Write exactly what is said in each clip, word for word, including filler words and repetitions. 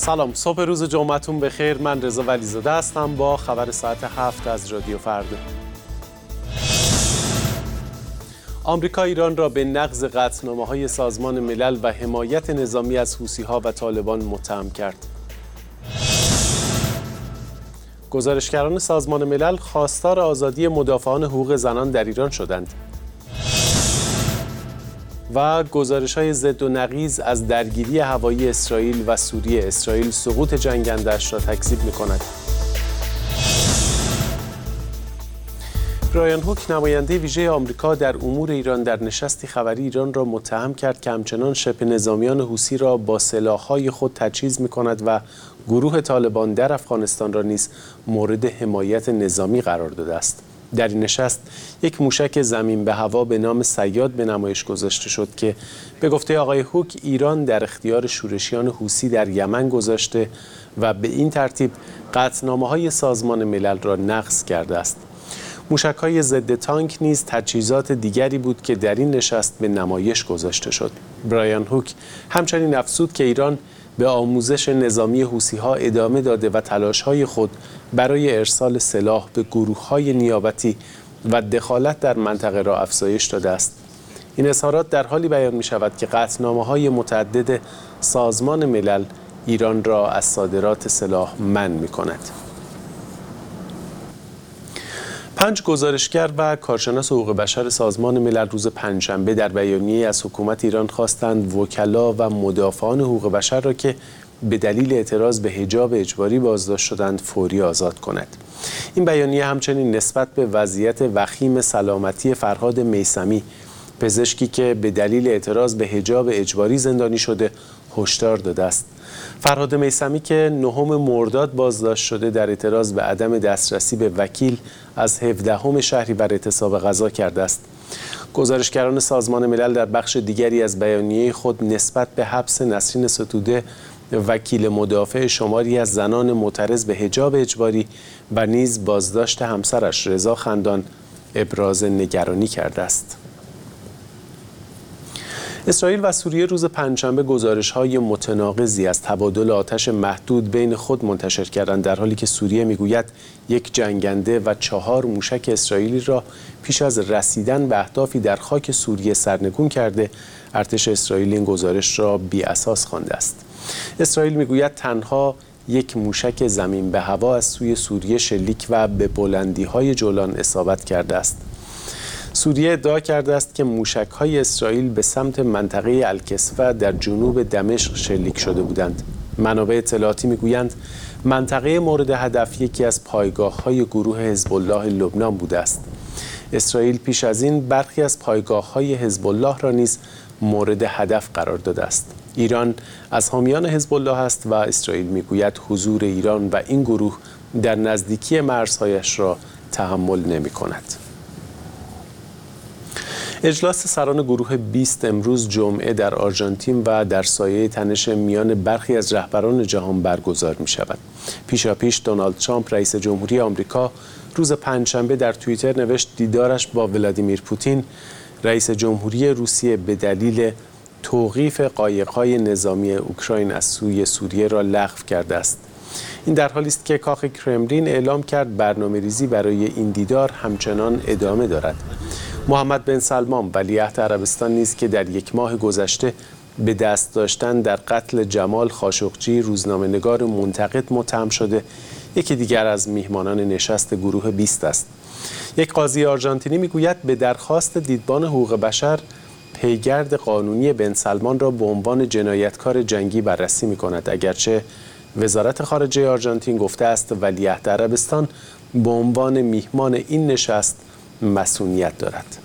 سلام، صبح روز جمعتون بخیر. من رضا ولیزاده هستم با خبر ساعت هفت از رادیو فردا. آمریکا ایران را به نقض قطعنامه‌های سازمان ملل و حمایت نظامی از حوثی‌ها و طالبان متهم کرد. گزارشگران سازمان ملل خواستار آزادی مدافعان حقوق زنان در ایران شدند. و گزارش‌های ضد و نقیض از درگیری هوایی اسرائیل و سوریه. اسرائیل سقوط جنگنده‌اش را تکذیب می‌کند. برایان هوک، نماینده ویژه آمریکا در امور ایران، در نشستی خبری ایران را متهم کرد که همچنان شبه نظامیان حوثی را با سلاح‌های خود تجهیز می‌کند و گروه طالبان در افغانستان را نیز مورد حمایت نظامی قرار داده است. در این نشست یک موشک زمین به هوا به نام صیاد به نمایش گذاشته شد که به گفته آقای هوک ایران در اختیار شورشیان حوثی در یمن گذاشته و به این ترتیب قطعنامه‌های سازمان ملل را نقض کرده است. موشک‌های ضد تانک نیز تجهیزات دیگری بود که در این نشست به نمایش گذاشته شد. برایان هوک همچنین افزود که ایران به آموزش نظامی حوثی‌ها ادامه داده و تلاش‌های خود برای ارسال سلاح به گروه‌های نیابتی و دخالت در منطقه را افزایش داده است. این اظهارات در حالی بیان می‌شود که قطعنامه‌های متعدد سازمان ملل ایران را از صادرات سلاح منع می‌کند. پنج گزارشگر و کارشناس حقوق بشر سازمان ملل روز پنجشنبه در بیانیه‌ای از حکومت ایران خواستند وکلا و مدافعان حقوق بشر را که به دلیل اعتراض به حجاب اجباری بازداشت شدند فوری آزاد کند. این بیانیه همچنین نسبت به وضعیت وخیم سلامتی فرهاد میثمی، پزشکی که به دلیل اعتراض به حجاب اجباری زندانی شده، هشدار داده است. فرهاد میثمی که نهم مرداد بازداشت شده در اعتراض به عدم دسترسی به وکیل از هفدهم شهریور اعتصاب غذا کرده است. گزارشگران سازمان ملل در بخش دیگری از بیانیه خود نسبت به حبس نسرین ستوده، وکیل مدافع شماری از زنان معترض به حجاب اجباری و نیز بازداشت همسرش رضا خندان ابراز نگرانی کرده است. اسرائیل و سوریه روز پنجشنبه گزارش‌های متناقضی از تبادل آتش محدود بین خود منتشر کردند، در حالی که سوریه میگوید یک جنگنده و چهار موشک اسرائیلی را پیش از رسیدن به اهدافی در خاک سوریه سرنگون کرده. ارتش اسرائیل این گزارش را بی‌اساس خوانده است. اسرائیل میگوید تنها یک موشک زمین به هوا از سوی سوریه شلیک و به بلندی‌های جولان اصابت کرده است. سوریه ادعا کرده است که موشک‌های اسرائیل به سمت منطقه الکسوه در جنوب دمشق شلیک شده بودند. منابع اطلاعاتی میگویند منطقه مورد هدف یکی از پایگاه‌های گروه حزب الله لبنان بوده است. اسرائیل پیش از این برخی از پایگاه‌های حزب الله را نیز مورد هدف قرار داده است. ایران از حامیان حزب الله است و اسرائیل میگوید حضور ایران و این گروه در نزدیکی مرزهایش را تحمل نمی‌کند. اجلاس سران گروه بیست امروز جمعه در آرژانتین و در سایه تنش میان برخی از رهبران جهان برگزار می شود. پیشاپیش دونالد ترامپ رئیس جمهوری آمریکا روز پنجشنبه در توییتر نوشت دیدارش با ولادیمیر پوتین رئیس جمهوری روسیه به دلیل توقیف قایق‌های نظامی اوکراین از سوی سوریه را لغو کرده است. این در حالی است که کاخ کرملین اعلام کرد برنامه‌ریزی برای این دیدار همچنان ادامه دارد. محمد بن سلمان ولیعهد عربستان نیز که در یک ماه گذشته به دست داشتن در قتل جمال خاشقجی روزنامه‌نگار منتقد متهم شده، یکی دیگر از میهمانان نشست گروه بیست است. یک قاضی آرژانتینی میگوید به درخواست دیدبان حقوق بشر پیگرد قانونی بن سلمان را به عنوان جنایتکار جنگی بررسی می‌کند، اگرچه وزارت خارجه آرژانتین گفته است ولیعهد عربستان به عنوان میهمان این نشست مسئولیت دارد.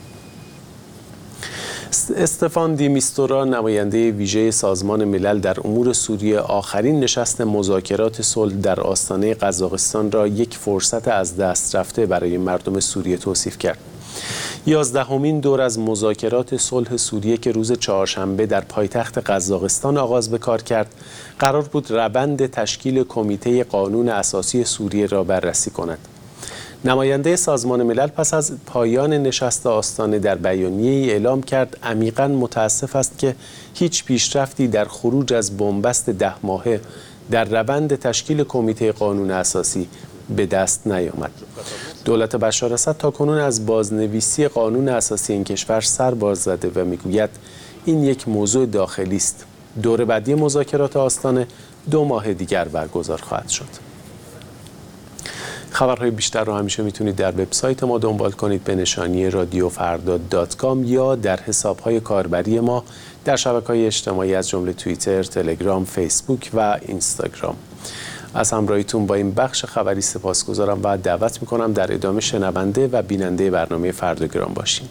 استفان دی میستورا، نماینده ویژه سازمان ملل در امور سوریه، آخرین نشست مذاکرات صلح در آستانه قزاقستان را یک فرصت از دست رفته برای مردم سوریه توصیف کرد. یازدهمین دور از مذاکرات صلح سوریه که روز چهارشنبه در پایتخت قزاقستان آغاز به کار کرد، قرار بود روند تشکیل کمیته قانون اساسی سوریه را بررسی کند. نماینده سازمان ملل پس از پایان نشست آستانه در بیانیه‌ای اعلام کرد عمیقاً متاسف است که هیچ پیشرفتی در خروج از بنبست ده ماهه در روند تشکیل کمیته قانون اساسی به دست نیامد. دولت بشار اسد تاکنون از بازنویسی قانون اساسی این کشور سر باز زده و میگوید این یک موضوع داخلی است. دور بعدی مذاکرات آستانه دو ماه دیگر برگزار خواهد شد. خبرهای بیشتر را همیشه میتونید در وبسایت ما دنبال کنید به نشانی رادیو فردا دات کام یا در حسابهای کاربری ما در شبکه‌های اجتماعی از جمله توییتر، تلگرام، فیسبوک و اینستاگرام. از همراهیتون با این بخش خبری سپاسگزارم و دعوت میکنم در ادامه شنونده و بیننده برنامه فرداگرام باشیم.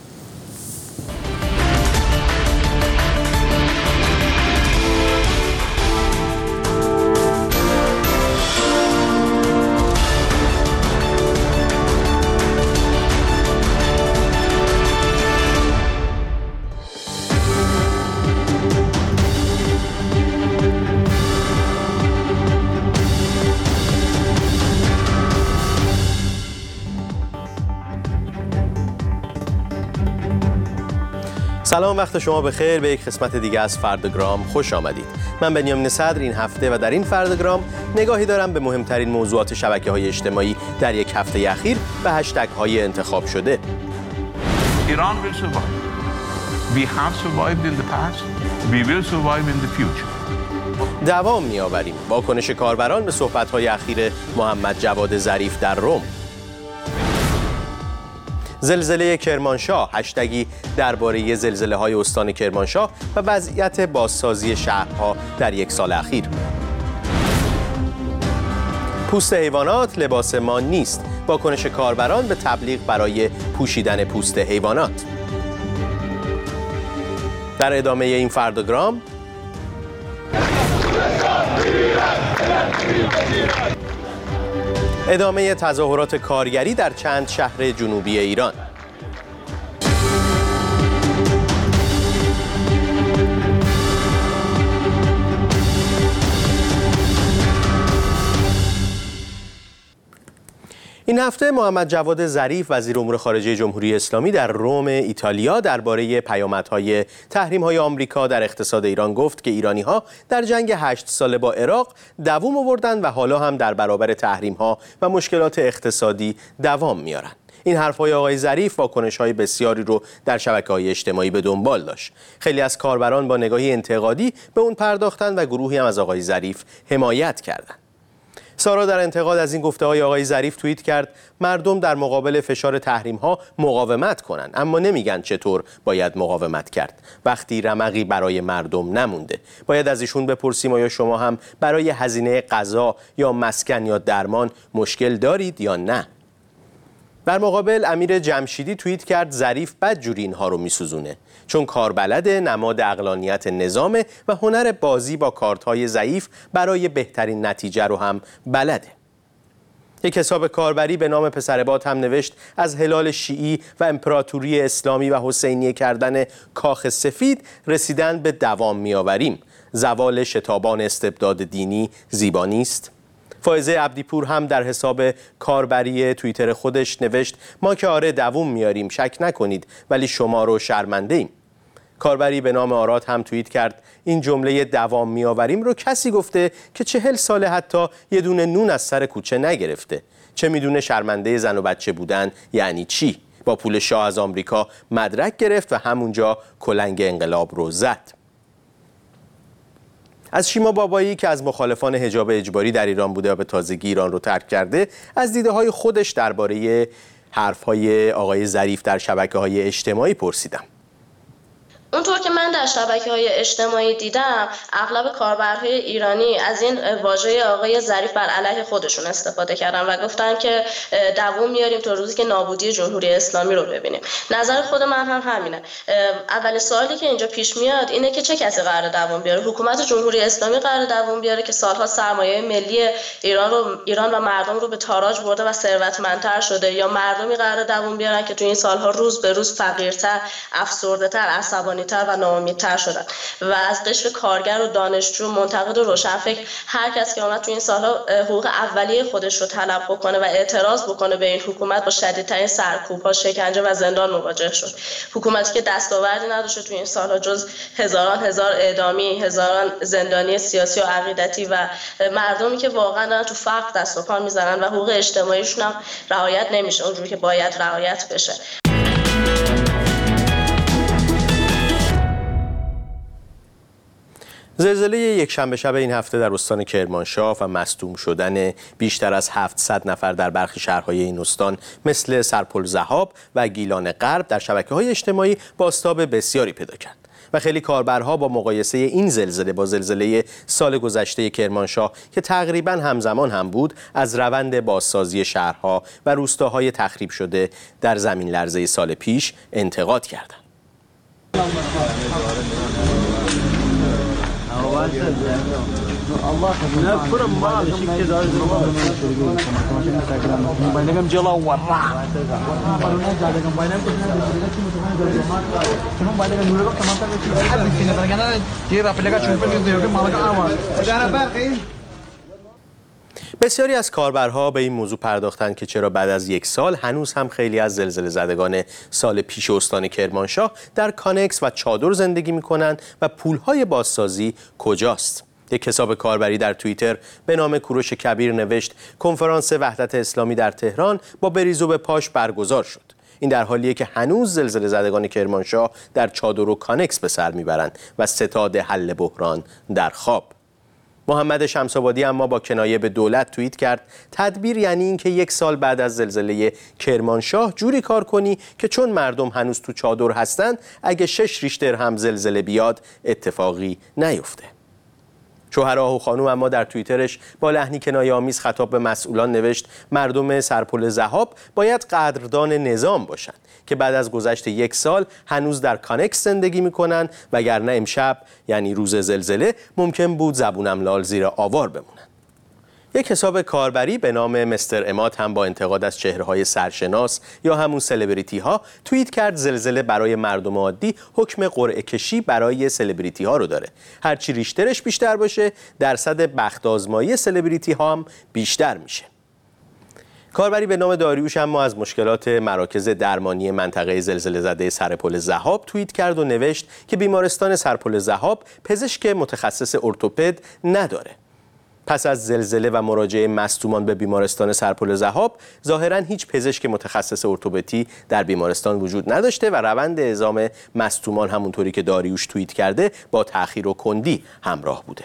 سلام، وقت شما بخیر. به یک قسمت دیگه از فرداگرام خوش آمدید. من بنیامین صدر این هفته و در این فرداگرام نگاهی دارم به مهمترین موضوعات شبکه‌های اجتماعی در یک هفته اخیر و هشتگ‌های انتخاب شده. Iran will survive. We have survived in the past. We will survive in the future. دوام می‌آوریم. واکنش کاربران به صحبت‌های اخیر محمد جواد ظریف در رم. زلزله کرمانشاه، هشتگی درباره زلزله‌های استان کرمانشاه و وضعیت بازسازی شهرها در یک سال اخیر. پوست حیوانات لباس ما نیست. واکنش کاربران به تبلیغ برای پوشیدن پوست حیوانات. در ادامه این فرداگرام ادامه تظاهرات کارگری در چند شهر جنوبی ایران. این هفته محمد جواد ظریف وزیر امور خارجه جمهوری اسلامی در رم ایتالیا درباره پیامدهای تحریم‌های آمریکا در اقتصاد ایران گفت که ایرانی‌ها در جنگ هشت ساله با عراق دوام آوردند و حالا هم در برابر تحریم‌ها و مشکلات اقتصادی دوام میارن. این حرف‌های آقای ظریف واکنش‌های بسیاری رو در شبکه‌های اجتماعی به دنبال داشت. خیلی از کاربران با نگاهی انتقادی به اون پرداختند و گروهی هم از آقای ظریف حمایت کردند. سارا در انتقاد از این گفته‌های آقای ظریف توییت کرد: مردم در مقابل فشار تحریم‌ها مقاومت کنند، اما نمیگن چطور باید مقاومت کرد وقتی رمقی برای مردم نمونده. باید از ایشون بپرسیم آیا شما هم برای هزینه غذا یا مسکن یا درمان مشکل دارید یا نه؟ در مقابل امیر جمشیدی توییت کرد: ظریف بدجوری اینها رو میسوزونه، چون کاربلده، نماد عقلانیت نظامه و هنر بازی با کارت‌های ضعیف برای بهترین نتیجه رو هم بلده. یک حساب کاربری به نام پسرباد هم نوشت: از هلال شیعی و امپراتوری اسلامی و حسینیه کردن کاخ سفید رسیدن به دوام میآوریم. زوال شتابان استبداد دینی زیبا نیست؟ فائزه عبدیپور هم در حساب کاربری توییتر خودش نوشت: ما که آره دوام میاریم، شک نکنید، ولی شما رو شرمنده ایم. کاربری به نام آراد هم توییت کرد: این جمله دوام میآوریم رو کسی گفته که چهل ساله حتی یه دونه نون از سر کوچه نگرفته. چه میدونه شرمنده زن و بچه بودن یعنی چی؟ با پول شاه از آمریکا مدرک گرفت و همونجا کلنگ انقلاب رو زد. از شیما بابایی که از مخالفان حجاب اجباری در ایران بوده و به تازگی ایران رو ترک کرده، از دیده‌های خودش درباره حرف‌های آقای ظریف در شبکه‌های اجتماعی پرسیدم. اونطور که من در شبکه‌های اجتماعی دیدم، اغلب کاربرهای ایرانی از این واژه آقای ظریف بر علیه خودشون استفاده کردن و گفتن که دوام میاریم تا روزی که نابودی جمهوری اسلامی رو ببینیم. نظر خود من هم همینه. اولین سوالی که اینجا پیش میاد اینه که چه کسی قراره دوام بیاره؟ حکومت جمهوری اسلامی قراره دوام بیاره که سالها سرمایه ملی ایران رو ایران و مردم رو به تاراج برده و ثروتمندتر شده، یا مردمی قراره دوام بیارن که تو این سالها روز به روز فقیرتر، افسرده‌تر، عصبانی عصبانی‌تر و ناامیدتر شدن و از قشر کارگر و دانشجو، منتقد و روشنفکر، هر کس که اومد تو این سالها حقوق اولیه خودش رو طلب بکنه و اعتراض بکنه به این حکومت، با شدیدترین سرکوب‌ها، شکنجه و زندان مواجه شد. حکومتی که دستاوردی نداشته تو این سالها جز هزاران هزار اعدامی، هزاران زندانی سیاسی و عقیدتی و مردمی که واقعا دارن تو فقر دست و پا میزنن و حقوق اجتماعیشون هم رعایت نمیشه اونجوری که باید رعایت بشه. زلزله یکشنبه شب این هفته در استان کرمانشاه و مصدوم شدن بیشتر از هفتصد نفر در برخی شهرهای این استان مثل سرپل ضحاب و گیلان غرب در شبکه‌های اجتماعی بازتاب بسیاری پیدا کرد و خیلی کاربرها با مقایسه این زلزله با زلزله سال گذشته کرمانشاه که تقریباً همزمان هم بود، از روند بازسازی شهرها و روستاهای تخریب شده در زمین لرزه سال پیش انتقاد کردند. بسیاری از کاربرها به این موضوع پرداختند که چرا بعد از یک سال هنوز هم خیلی از زلزله زدگان سال پیش استان کرمانشاه در کانکس و چادر زندگی می‌کنند و پول‌های بازسازی کجاست؟ یک حساب کاربری در توییتر به نام کوروش کبیر نوشت کنفرانس وحدت اسلامی در تهران با بریز به پاش برگزار شد. این در حالیه که هنوز زلزله زدگان کرمانشاه در چادر و کانکس به سر میبرند و ستاد حل بحران در خواب. محمد شمس‌آبادی اما با کنایه به دولت توییت کرد تدبیر یعنی این که یک سال بعد از زلزله کرمانشاه جوری کار کنی که چون مردم هنوز تو چادر هستند اگه شش ریشتر هم زلزله بیاد اتفاقی نیفته. شوهر آهو خانوم اما در توییترش با لحنی کنایه‌آمیز خطاب به مسئولان نوشت مردم سرپل ضحاب باید قدردان نظام باشند که بعد از گذشت یک سال هنوز در کانکس زندگی میکنن، وگرنه امشب یعنی روز زلزله ممکن بود زبونم لال زیر آوار بمونن. یک حساب کاربری به نام مستر اماد هم با انتقاد از چهره‌های سرشناس یا همون سلبریتی ها توییت کرد زلزله برای مردم عادی حکم قرعه کشی برای سلبریتی ها رو داره. هرچی ریشترش بیشتر باشه درصد بخت آزمایی سلبریتی ها هم بیشتر میشه. کاربری به نام داریوش اما از مشکلات مراکز درمانی منطقه زلزله زده سرپل ضحاب توییت کرد و نوشت که بیمارستان سرپل ضحاب پزشک متخصص ارتوپد نداره. پس از زلزله و مراجعه مصدومان به بیمارستان سرپل ضحاب ظاهراً هیچ پزشک متخصص ارتوپدی در بیمارستان وجود نداشته و روند اعزام مصدومان همونطوری که داریوش توییت کرده با تأخیر و کندی همراه بوده.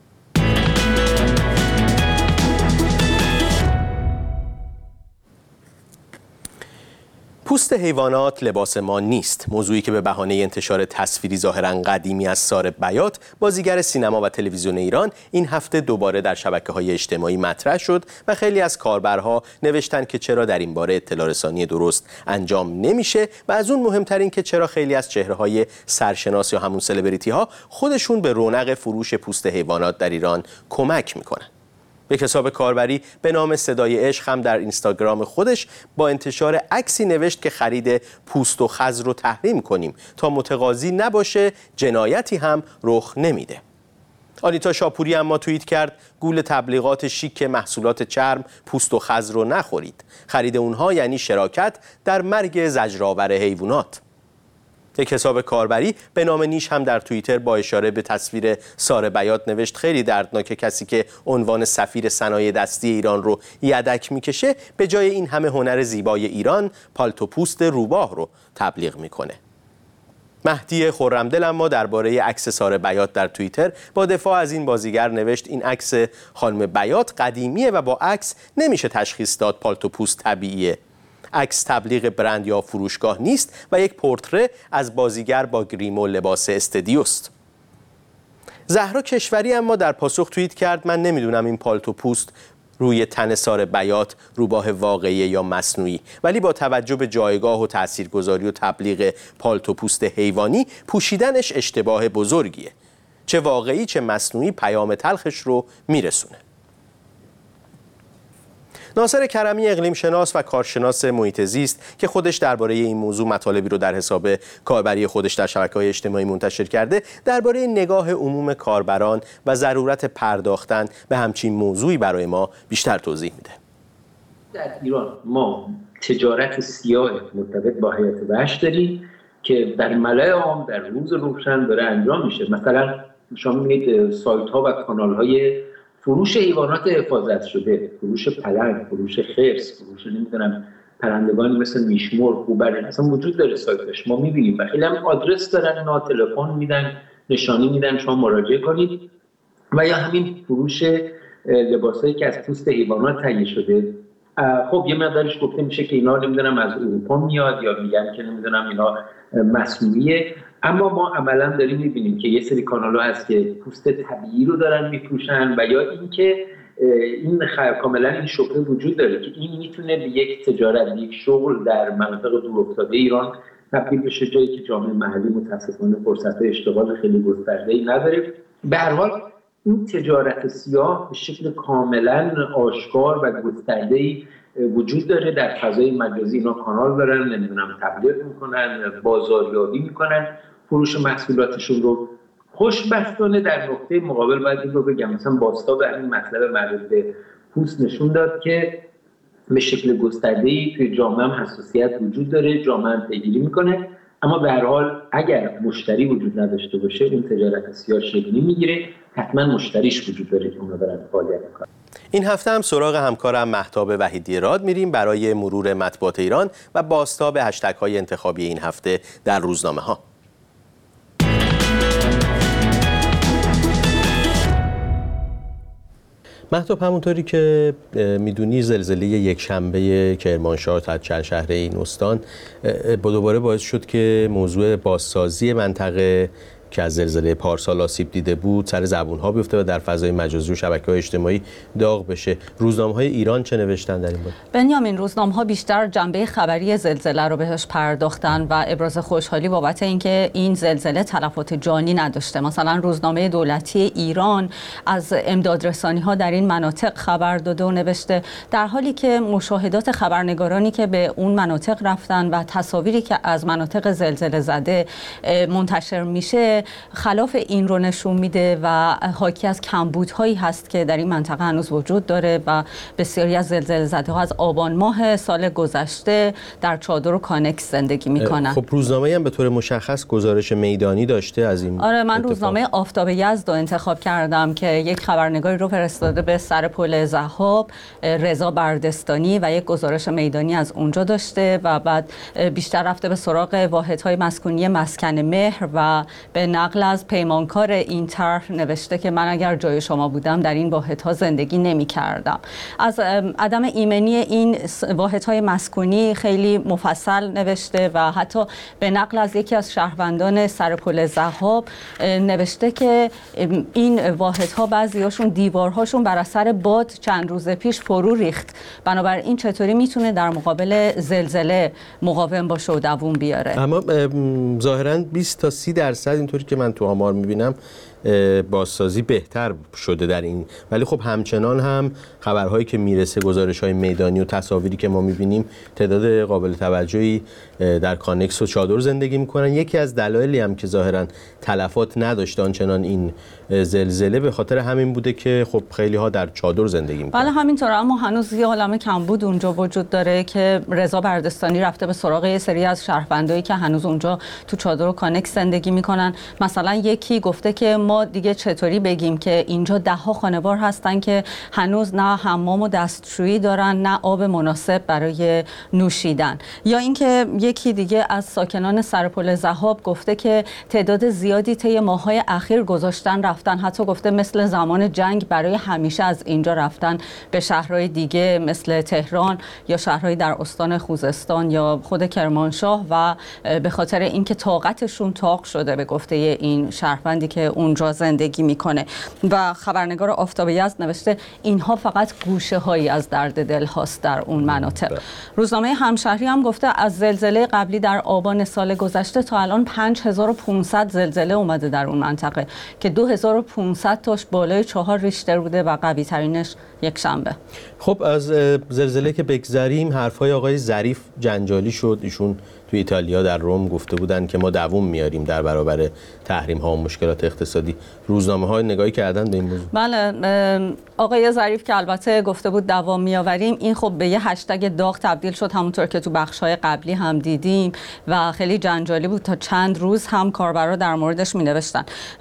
پوست حیوانات لباس ما نیست، موضوعی که به بهانه انتشار تصویری ظاهراً قدیمی از ساره بیات، بازیگر سینما و تلویزیون ایران، این هفته دوباره در شبکه‌های اجتماعی مطرح شد و خیلی از کاربرها نوشتن که چرا در این باره اطلاع رسانی درست انجام نمیشه و از اون مهمترین که چرا خیلی از چهره‌های سرشناس یا همون سلبریتی‌ها خودشون به رونق فروش پوست حیوانات در ایران کمک میکنن. یک حساب کاربری به نام صدای عشق هم در اینستاگرام خودش با انتشار عکسی نوشت که خرید پوست و خز رو تحریم کنیم تا متقاضی نباشه جنایتی هم رخ نمیده. آنیتا شاپوری اما توییت کرد گول تبلیغات شیک محصولات چرم پوست و خز رو نخورید. خرید اونها یعنی شراکت در مرگ زجرآور حیوانات. یک حساب کاربری به نام نیش هم در توییتر با اشاره به تصویر ساره بیات نوشت خیلی دردناک کسی که عنوان سفیر صنایع دستی ایران رو یدک میکشه به جای این همه هنر زیبای ایران پالتو پوست روباه رو تبلیغ میکنه. مهدی خرمدل اما درباره عکس ساره بیات در توییتر با دفاع از این بازیگر نوشت این عکس خانم بیات قدیمیه و با عکس نمیشه تشخیص داد پالتو پوست طبیعیه. عکس تبلیغ برند یا فروشگاه نیست و یک پورتره از بازیگر با گریم و لباس استدیوست. زهرا کشوری اما در پاسخ توییت کرد من نمیدونم این پالتو پوست روی تن ساره بیات روباه واقعی یا مصنوعی، ولی با توجه به جایگاه و تاثیرگذاری و تبلیغ پالتو پوست حیوانی پوشیدنش اشتباه بزرگیه. چه واقعی چه مصنوعی پیام تلخش رو میرسونه. ناصر کرمی اقلیم شناس و کارشناس محیط زیست که خودش درباره این موضوع مطالبی رو در حساب کاربری خودش در شبکه‌های اجتماعی منتشر کرده، درباره نگاه عموم کاربران و ضرورت پرداختن به همچین موضوعی برای ما بیشتر توضیح میده. در ایران ما تجارت سیاه مرتبط با حیات وحش داریم که در ملأ عام در روز روشن داره انجام میشه. مثلا شما می‌بینید سایت ها و کانال های فروش حیوانات حفاظت شده، فروش پلنگ، فروش خرس، فروش نمیدونم پرندگان مثل میشمر، هوبر، اصلا وجود داره سایتش، ما می‌بینیم. و خیلی هم آدرس دارن، نا تلفن میدن، نشانی میدن شما مراجعه کنید. و یا همین فروش لباسایی که از پوست حیوانات تهیه شده. خب یه مقدارش گفته میشه که اینا نمیدونم از اروپا میاد یا میگن که نمیدونم اینا مصنوعیه، اما ما عملا داریم میبینیم که یه سری کانال‌ها هست که پوست طبیعی رو دارن میفروشن و یا اینکه این کاملا این شبهه وجود داره که این میتونه به یک تجارت، یک شغل در مناطق دورافتاده ایران تبدیل بشه، جایی که جامعه محلی متاسفانه فرصت‌های اشتغال خیلی گسترده‌ای نداره. به هر حال این تجارت سیاه به شکل کاملا آشکار و گسترده‌ای وجود داره. در فضای مجازی اینا کانال دارن، نمیدونم تبلیغ میکنن، بازاریابی میکنن فروش محصولاتشون رو. خوشبختانه در نقطه مقابل باید این رو بگم، مثلا باستا به همین مطلب مربوط به پوست نشون داد که به شکل گسترده‌ای توی جامعه هم حساسیت وجود داره، جامعه هم پیگیری میکنه، اما به هر حال اگر مشتری وجود نداشته باشه اون تجارت سیاه شکلی میگیره، حتما مشتریش وجود داره که اونا دارن فعالیت میکنن. این هفته هم سراغ همکارم مهتاب وحیدی راد میریم برای مرور مطبوعات ایران و بازتاب هشتگ های انتخابی این هفته در روزنامه ها. مهتاب، همونطوری که میدونی زلزله یک شنبه کرمانشاه تا چند شهر این استان با دوباره باعث شد که موضوع بازسازی منطقه که از زلزله پارسال آسیب دیده بود سر زبون‌ها بیفته و در فضای مجازی و شبکه‌های اجتماعی داغ بشه. روزنامه‌های ایران چه نوشتن در این باره؟ بنیامین، روزنامه‌ها بیشتر جنبه خبری زلزله رو بهش پرداختن و ابراز خوشحالی بابت اینکه این زلزله تلفات جانی نداشته. مثلا روزنامه دولتی ایران از امدادرسانی‌ها در این مناطق خبر داده و نوشته در حالی که مشاهدات خبرنگارانی که به اون مناطق رفتن و تصاویری که از مناطق زلزله زده منتشر میشه خلاف این رو نشون میده و حاکی از کمبودهایی هست که در این منطقه هنوز وجود داره و بسیاری از زلزله زده ها از آبان ماه سال گذشته در چادر و کانکس زندگی میکنن. خب روزنامه هم به طور مشخص گزارش میدانی داشته از این آره، من اتفاق. روزنامه آفتاب یزد رو انتخاب کردم که یک خبرنگاری رو فرستاده به سر پل ضحاب، رضا بردستانی، و یک گزارش میدانی از اونجا داشته و بعد بیشتر رفته به سراغ واحدهای مسکونی مسکن مهر و به نقل از پیمانکار این طرح نوشته که من اگر جای شما بودم در این واحدها زندگی نمی کردم. از عدم ایمنی این واحدهای مسکونی خیلی مفصل نوشته و حتی به نقل از یکی از شهروندان سر پل ضحاب نوشته که این واحدها بعضیاشون دیوارهاشون بر اثر باد چند روز پیش فرو ریخت، بنابراین چطوری میتونه در مقابل زلزله مقاوم باشه و دووم بیاره. اما ظاهراً بیست تا سی درصد اینطوری که من تو آمار میبینم بازسازی بهتر شده در این، ولی خب همچنان هم خبرهایی که میرسه، گزارش‌های میدانی و تصاویری که ما میبینیم تعداد قابل توجهی در کانکس و چادر زندگی میکنن. یکی از دلایلی هم که ظاهراً تلفات نداشته آنچنان این زلزله به خاطر همین بوده که خب خیلی ها در چادر زندگی میکنن. بله همینطوره، اما هنوز یه عالمه کمبود اونجا وجود داره که رضا بردستانی رفته به سراغ یه سری از شهروندایی که هنوز اونجا تو چادر و کانکس زندگی میکنن. مثلا یکی گفته که ما دیگه چطوری بگیم که اینجا ده ها خانوار هستن که هنوز نه حمام و دستشویی دارن نه آب مناسب برای نوشیدن. یا اینکه یکی دیگه از ساکنان سرپل ضحاب گفته که تعداد زیادی طی ماه‌های اخیر گذاشتن رفتن، حتی گفته مثل زمان جنگ برای همیشه از اینجا رفتن به شهرهای دیگه مثل تهران یا شهرهای در استان خوزستان یا خود کرمانشاه و به خاطر اینکه طاقتشون طاق شده به گفته این شهروندی که اونجا اونجا زندگی میکنه. و خبرنگار آفتاب یزد نوشته اینها فقط گوشه هایی از درد دل هاست در اون مناطق. روزنامه همشهری هم گفته از زلزله قبلی در آبان سال گذشته تا الان پنج هزار و پانصد زلزله اومده در اون منطقه که دو هزار و پانصد تاش بالای چهار ریشتر بوده و قوی ترینش یک شنبه. خب از زلزله که بگذریم، حرفای آقای ظریف جنجالی شد. ایشون توی ایتالیا در روم گفته بودن که ما دووم میاریم در برابر تحریم ها و مشکلات اقتصادی. روزنامه های نگاهی کردن به این موضوع؟ بله، آقای ظریف که البته گفته بود دوام میآوریم، این خب به یه هشتگ داغ تبدیل شد، همونطور که تو بخش‌های قبلی هم دیدیم و خیلی جنجالی بود. تا چند روز هم کاربرا در موردش می‌نوشتن.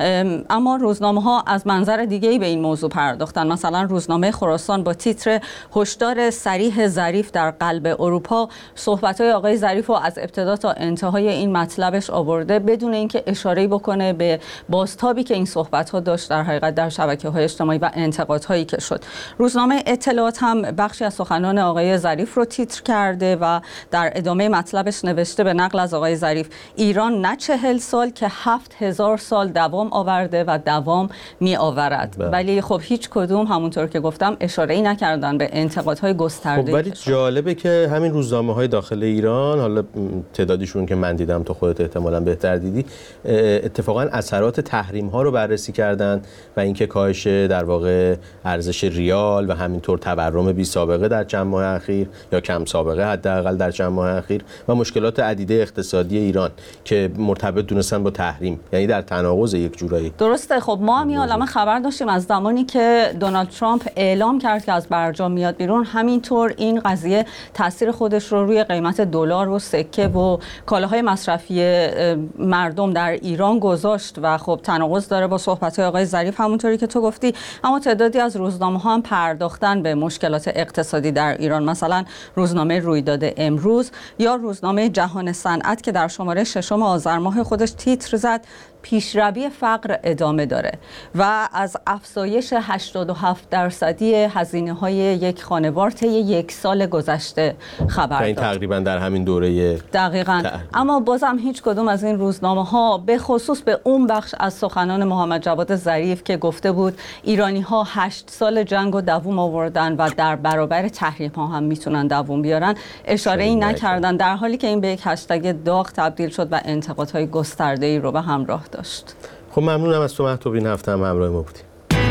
اما روزنامه‌ها از منظر دیگه‌ای به این موضوع پرداختن. مثلا روزنامه خراسان با تیتر هشدار صریح ظریف در قلب اروپا صحبت‌های آقای ظریف رو از ابتدا تا انتهای این مطلبش آورده بدون اینکه اشاره‌ای بکنه به بازتابی که این صحبت‌ها داشت در حقیقت در شبکه‌های اجتماعی و انتقادهایی که شد. روزنامه اطلاعات هم بخشی از سخنان آقای ظریف رو تیتر کرده و در ادامه مطلبش نوشته به نقل از آقای ظریف: ایران نه چهل سال که هفت هزار سال دوام آورده و دوام می آورد. ولی خب هیچ کدوم همونطور که گفتم اشاره‌ای نکردن به انتقادهای گسترده. خب ولی جالبه که همین روزنامه‌های داخل ایران، حالا تعدادیشون که من دیدم تو خودت احتمالاً بهتر دیدی، اتفاقاً اثرات تحریم‌ها رو بررسی کردن و اینکه کاهش در واقع ارزش ریال و همینطور تورم بی سابقه در چند ماه اخیر یا کم سابقه حداقل در چند ماه اخیر و مشکلات عدیده اقتصادی ایران که مرتبط دونستن با تحریم، یعنی در تناقض یک جورایی. درسته. خب ما هم عالمه خبر داشتیم از زمانی که دونالد ترامپ اعلام کرد که از برجام میاد بیرون، همینطور این قضیه تاثیر خودش رو روی قیمت دلار و سکه و کالاهای مصرفی مردم در ایران گذاشت و خب تناقض داره با صحبت‌های آقای ظریف همونطوری که تو گفتی. اما تعدادی از روزنامه‌ها هم پرداختن به مشکلات اقتصادی در ایران، مثلا روزنامه رویداد امروز یا روزنامه جهان صنعت که در شماره ششم آذر ماه خودش تیتر زد پیشروی فقر ادامه داره و از افزایش هشتاد و هفت درصدی هزینه‌های یک خانوار طی یک سال گذشته خبر داد. این تقریبا در همین دوره دقیقاً. اما بازم هیچ کدوم از این روزنامه‌ها به خصوص به اون بخش از سخنان محمد جواد ظریف که گفته بود ایرانی‌ها هشت سال جنگ و دووم آوردن و در برابر تحریم‌ها هم میتونن دووم بیارن اشاره‌ای نکردن، در حالی که این به یک هشتگ داغ تبدیل شد و انتقادهای گسترده‌ای رو به همراه داشت. خب ممنونم از تو مهتاب، این هفته هم همراه ما بودی.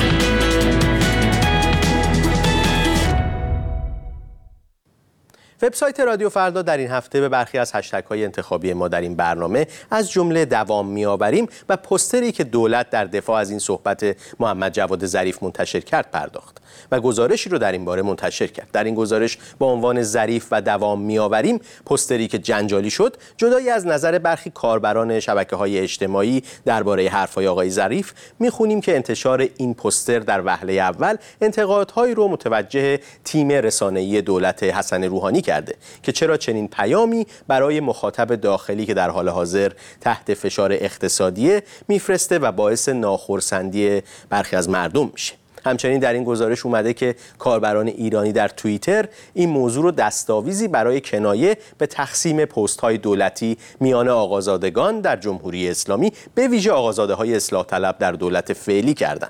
وبسایت رادیو فردا در این هفته به برخی از هشتگ‌های انتخابی ما در این برنامه از جمله دوام می‌آوریم و پوستری که دولت در دفاع از این صحبت محمد جواد ظریف منتشر کرد پرداخت و گزارشی رو در این باره منتشر کرد. در این گزارش با عنوان ظریف و دوام می‌آوریم، پوستری که جنجالی شد، جدایی از نظر برخی کاربران شبکه‌های اجتماعی درباره حرف‌های آقای ظریف، می‌خونیم که انتشار این پوستر در وهله اول انتقادهایی رو متوجه تیم رسانه‌ای دولت حسن روحانی کرده که چرا چنین پیامی برای مخاطب داخلی که در حال حاضر تحت فشار اقتصادی میفرسته و باعث ناخرسندی برخی از مردم میشه. همچنین در این گزارش اومده که کاربران ایرانی در توییتر این موضوع رو دستاویزی برای کنایه به تقسیم پست‌های دولتی میان آقازادگان در جمهوری اسلامی به ویژه آقازاده‌های اصلاح طلب در دولت فعلی کردند.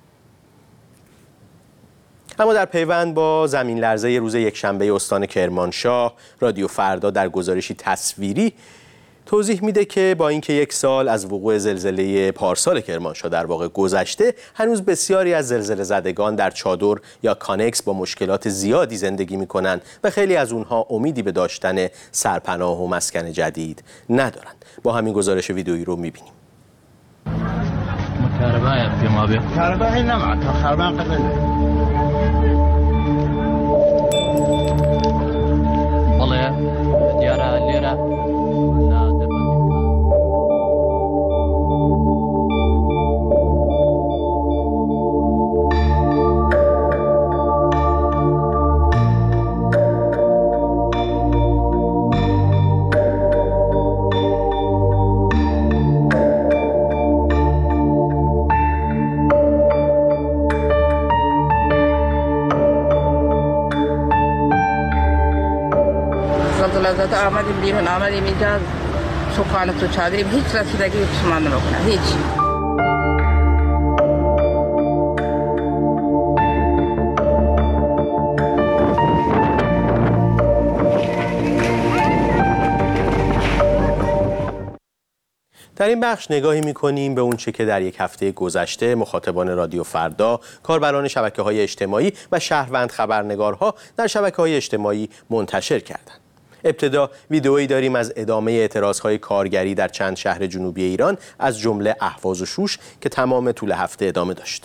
اما در پیوند با زمین لرزه روز یکشنبه استان کرمانشاه، رادیو فردا در گزارشی تصویری توضیح میده که با اینکه یک سال از وقوع زلزله پارسال کرمانشاه در واقع گذشته، هنوز بسیاری از زلزله زدگان در چادر یا کانکس با مشکلات زیادی زندگی میکنن و خیلی از اونها امیدی به داشتن سرپناه و مسکن جدید ندارند. با همین گزارش ویدئویی رو میبینیم. لذت آمدیم بیرون، آمدیم اینجا صبحانه تو چادریم، هیچ رسیدگی چشمان نمیکنه، هیچ. در این بخش نگاهی می‌کنیم به اون چه که در یک هفته گذشته مخاطبان رادیو فردا، کاربران شبکه‌های اجتماعی و شهروند خبرنگارها در شبکه‌های اجتماعی منتشر کردند. ابتدا ویدئویی داریم از ادامه اعتراضهای کارگری در چند شهر جنوبی ایران از جمله اهواز و شوش که تمام طول هفته ادامه داشت.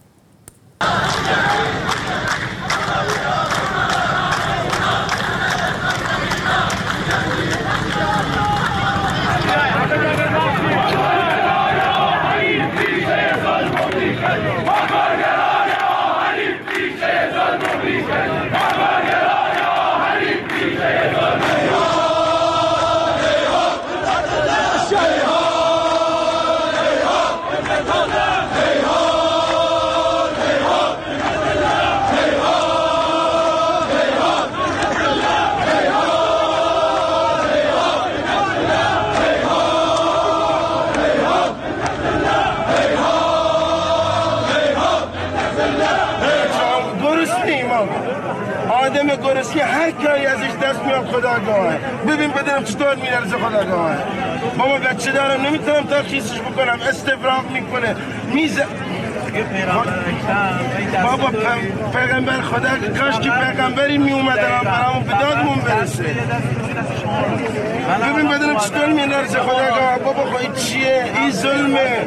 آدم گرسنه هر کاری ازش دست میاد خداگاهه. ببین بدنم چطور میلرزه خداگاهه. بابا بچه دارم نمیتونم ترخیصش بکنم، استفراغ میکنه میزه. بابا پیغمبر خدا کاش که پیغمبری میومدن برامون به دادمون برسه. ببین بدنم چطور میلرزه خداگاه. بابا خواهی چیه؟ این ظلمه.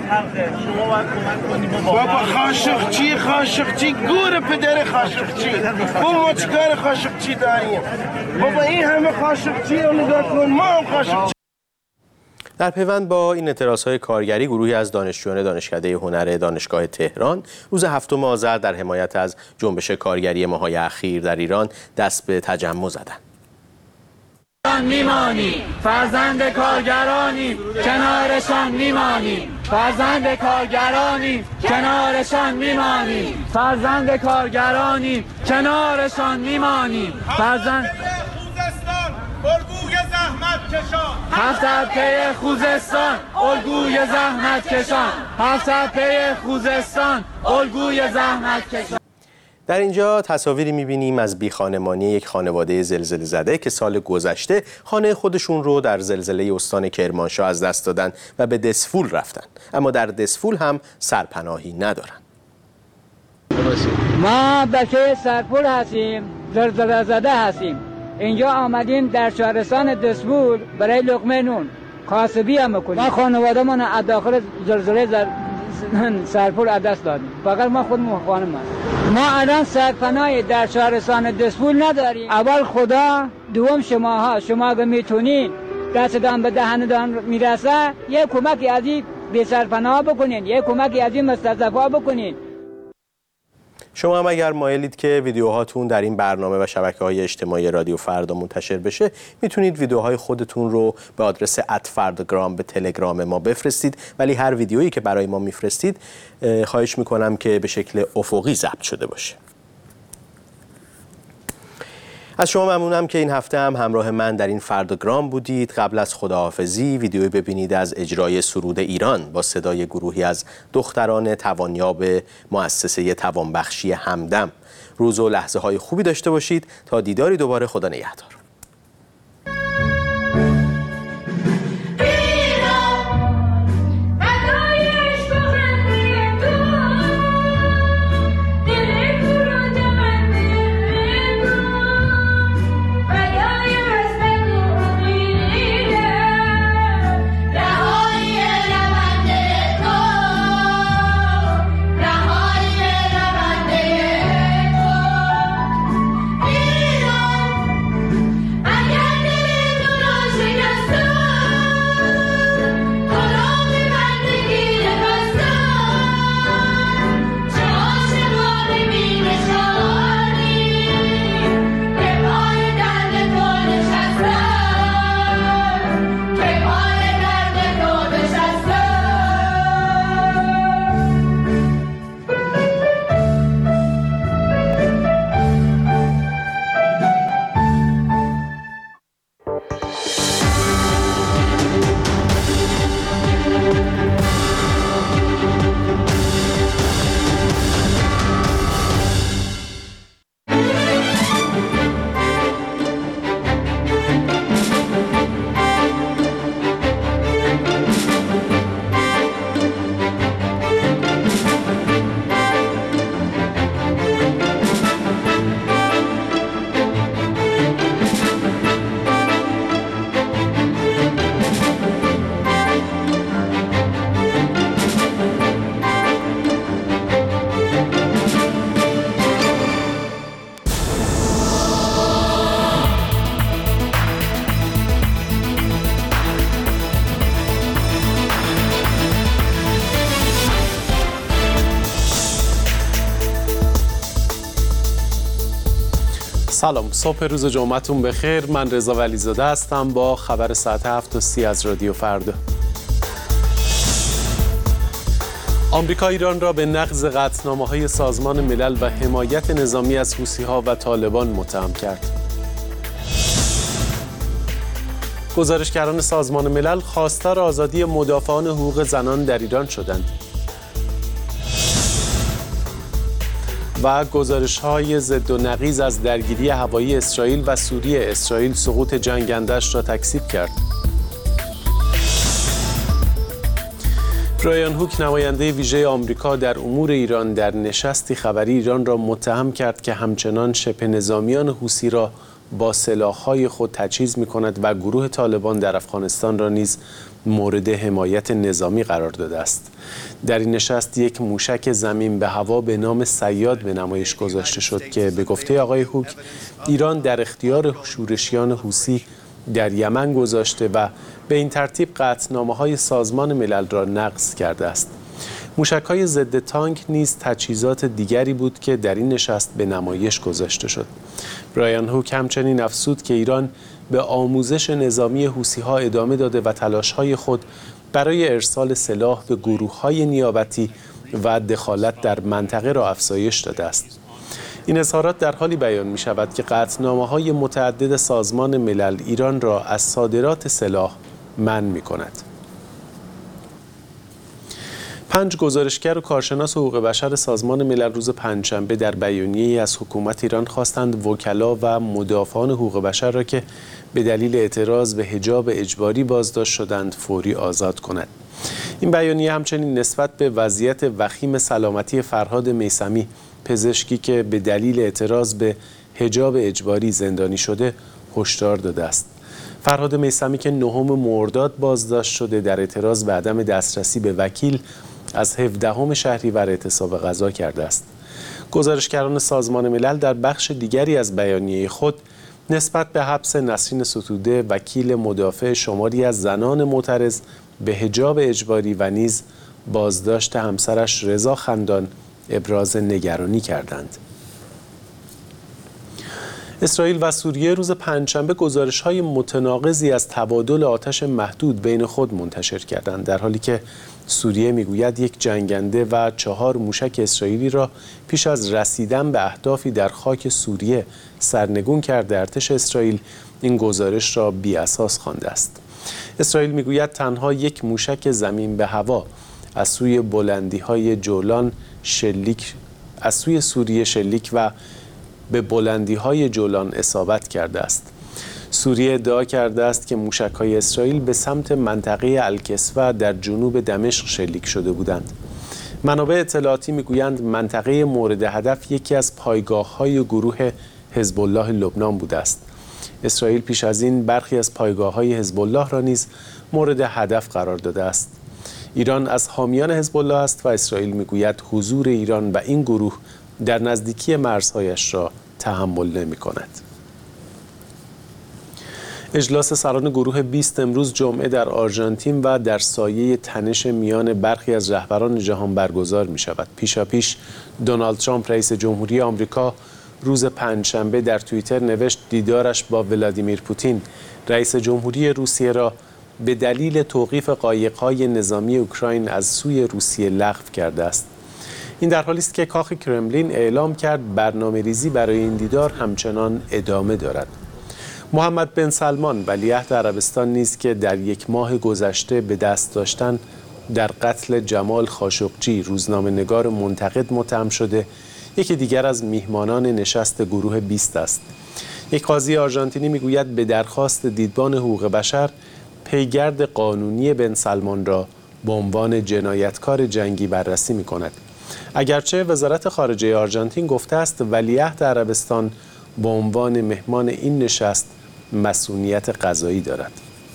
بابا خاشقچی خاشقچی گور پدر خاشقچی. بابا ما چیکار خاشقچی داریم؟ بابا این همه خاشقچی رو نگاه کن، ما هم خاشقچی. در پیوند با این اعتراضهای کارگری، گروهی از دانشجویان دانشکده هنر دانشگاه تهران روز هفتم آذر در حمایت از جنبش کارگری ماه‌های اخیر در ایران دست به تجمع زدند. میمانیم فرزند کارگرانیم، کنارشان میمانیم فرزند کارگرانیم، کنارشان میمانیم فرزند کارگرانیم، کنارشان میمانیم فرزند الگوی زحمت کشان. هفتصد پی خوزستان الگوی زحمت کشان. هفتصد پی خوزستان الگوی زحمت کشان. در اینجا تصاویری می‌بینیم از بیخانمانی یک خانواده زلزله زده که سال گذشته خانه خودشون رو در زلزله استان کرمانشاه از دست دادن و به دسفول رفتن، اما در دسفول هم سرپناهی ندارن. ما بچه سرپول هستیم، زلزله زده هستیم. اینجا آمدیم در شهرستان دسفول برای لقمه نون کاسبی هم کنیم. ما خانواده من از داخل زلزله زر... سرپول از دست دادیم، فقط ما خودمون خانم هستیم. ما الان سرپناهی در شهرستان دسفول نداریم. اول خدا، دوم شماها، شما اگه میتونین دستتان به دهنتان میرسه یه کمکی از این بی سرپناه بکنین، یه کمکی از این مستضعفا بکنین. شما هم اگر مایلید که ویدیوهاتون در این برنامه و شبکه‌های اجتماعی رادیو فردا منتشر بشه، میتونید ویدیوهای خودتون رو به آدرس ات فرداگرام به تلگرام ما بفرستید، ولی هر ویدیویی که برای ما میفرستید خواهش میکنم که به شکل افقی ضبط شده باشه. از شما ممنونم که این هفته هم همراه من در این فرداگرام بودید. قبل از خداحافظی ویدیویی ببینید از اجرای سرود ایران با صدای گروهی از دختران توانیاب مؤسسه توانبخشی همدم. روز و لحظه های خوبی داشته باشید. تا دیداری دوباره، خدا نگهدار. سلام، صبح روز جمعتون بخیر. من رضا ولیزاده هستم با خبر ساعت هفت و سی از رادیو فردا. آمریکا ایران را به نقض قطعنامه‌های سازمان ملل و حمایت نظامی از حوثی‌ها و طالبان متهم کرد. گزارشگران سازمان ملل خواستار آزادی مدافعان حقوق زنان در ایران شدند. و گزارش‌های ضد و نقیض از درگیری هوایی اسرائیل و سوریه. اسرائیل سقوط جنگنده‌اش را تکذیب کرد. برایان هوک، نماینده ویژه آمریکا در امور ایران، در نشستی خبری ایران را متهم کرد که همچنان شبه نظامیان حوثی را با سلاح‌های خود تجهیز می‌کند و گروه طالبان در افغانستان را نیز مورد حمایت نظامی قرار داده است. در این نشست یک موشک زمین به هوا به نام صیاد به نمایش گذاشته شد که به گفته آقای هوک ایران در اختیار شورشیان حوثی در یمن گذاشته و به این ترتیب قطعنامه‌های سازمان ملل را نقض کرده است. موشک‌های ضد تانک نیز تجهیزات دیگری بود که در این نشست به نمایش گذاشته شد. برایان هوک همچنین افزود که ایران به آموزش نظامی حوثی‌ها ادامه داده و تلاش‌های خود برای ارسال سلاح به گروه‌های نیابتی و دخالت در منطقه را افزایش داده است. این اظهارات در حالی بیان می شود که قطعنامه‌های متعدد سازمان ملل ایران را از صادرات سلاح منع می کند. پنج گزارشگر و کارشناس حقوق بشر سازمان ملل روز پنجشنبه در بیانیه‌ای از حکومت ایران خواستند وکلا و مدافعان حقوق بشر را که به دلیل اعتراض به حجاب اجباری بازداشت شدند فوری آزاد کند. این بیانیه همچنین نسبت به وضعیت وخیم سلامتی فرهاد میثمی، پزشکی که به دلیل اعتراض به حجاب اجباری زندانی شده، هشدار داده است. فرهاد میثمی که نهم مرداد بازداشت شده در اعتراض به عدم دسترسی به وکیل از هفدهم شهریور اعتصاب غذا کرده است. گزارشگران سازمان ملل در بخش دیگری از بیانیه خود نسبت به حبس نسرین ستوده، وکیل مدافع شماری از زنان معترض به حجاب اجباری و نیز بازداشت همسرش رضا خندان ابراز نگرانی کردند. اسرائیل و سوریه روز پنجشنبه گزارش‌های متناقضی از تبادل آتش محدود بین خود منتشر کردند، در حالی که سوریه میگوید یک جنگنده و چهار موشک اسرائیلی را پیش از رسیدن به اهدافی در خاک سوریه سرنگون کرده. ارتش اسرائیل این گزارش را بی‌اساس خوانده است. اسرائیل میگوید تنها یک موشک زمین به هوا از سوی بلندی‌های جولان شلیک از سوی سوریه شلیک و به بلندی‌های جولان اصابت کرده است. سوریه ادعا کرده است که موشک‌های اسرائیل به سمت منطقه الکسوه در جنوب دمشق شلیک شده بودند. منابع اطلاعاتی میگویند منطقه مورد هدف یکی از پایگاه‌های گروه حزب الله لبنان بوده است. اسرائیل پیش از این برخی از پایگاه‌های حزب الله را نیز مورد هدف قرار داده است. ایران از حامیان حزب الله است و اسرائیل میگوید حضور ایران و این گروه در نزدیکی مرزهایش را تحمل نمی‌کند. اجلاس سران گروه بیست امروز جمعه در آرژانتین و در سایه تنش میان برخی از رهبران جهان برگزار می شود. پیشاپیش دونالد ترامپ رئیس جمهوری آمریکا روز پنجشنبه در توییتر نوشت دیدارش با ولادیمیر پوتین رئیس جمهوری روسیه را به دلیل توقیف قایق‌های نظامی اوکراین از سوی روسیه لغو کرده است. این در حالی است که کاخ کرملین اعلام کرد برنامه‌ریزی برای این دیدار همچنان ادامه دارد. محمد بن سلمان ولیعهد عربستان نیز که در یک ماه گذشته به دست داشتن در قتل جمال خاشقجی روزنامه‌نگار منتقد متهم شده، یکی دیگر از میهمانان نشست گروه بیست است. یک قاضی آرژانتینی میگوید به درخواست دیدبان حقوق بشر پیگرد قانونی بن سلمان را به عنوان جنایتکار جنگی بررسی می‌کند. اگرچه وزارت خارجه آرژانتین گفته است ولیعهد عربستان به عنوان مهمان این نشست مسئولیت قضایی دارد.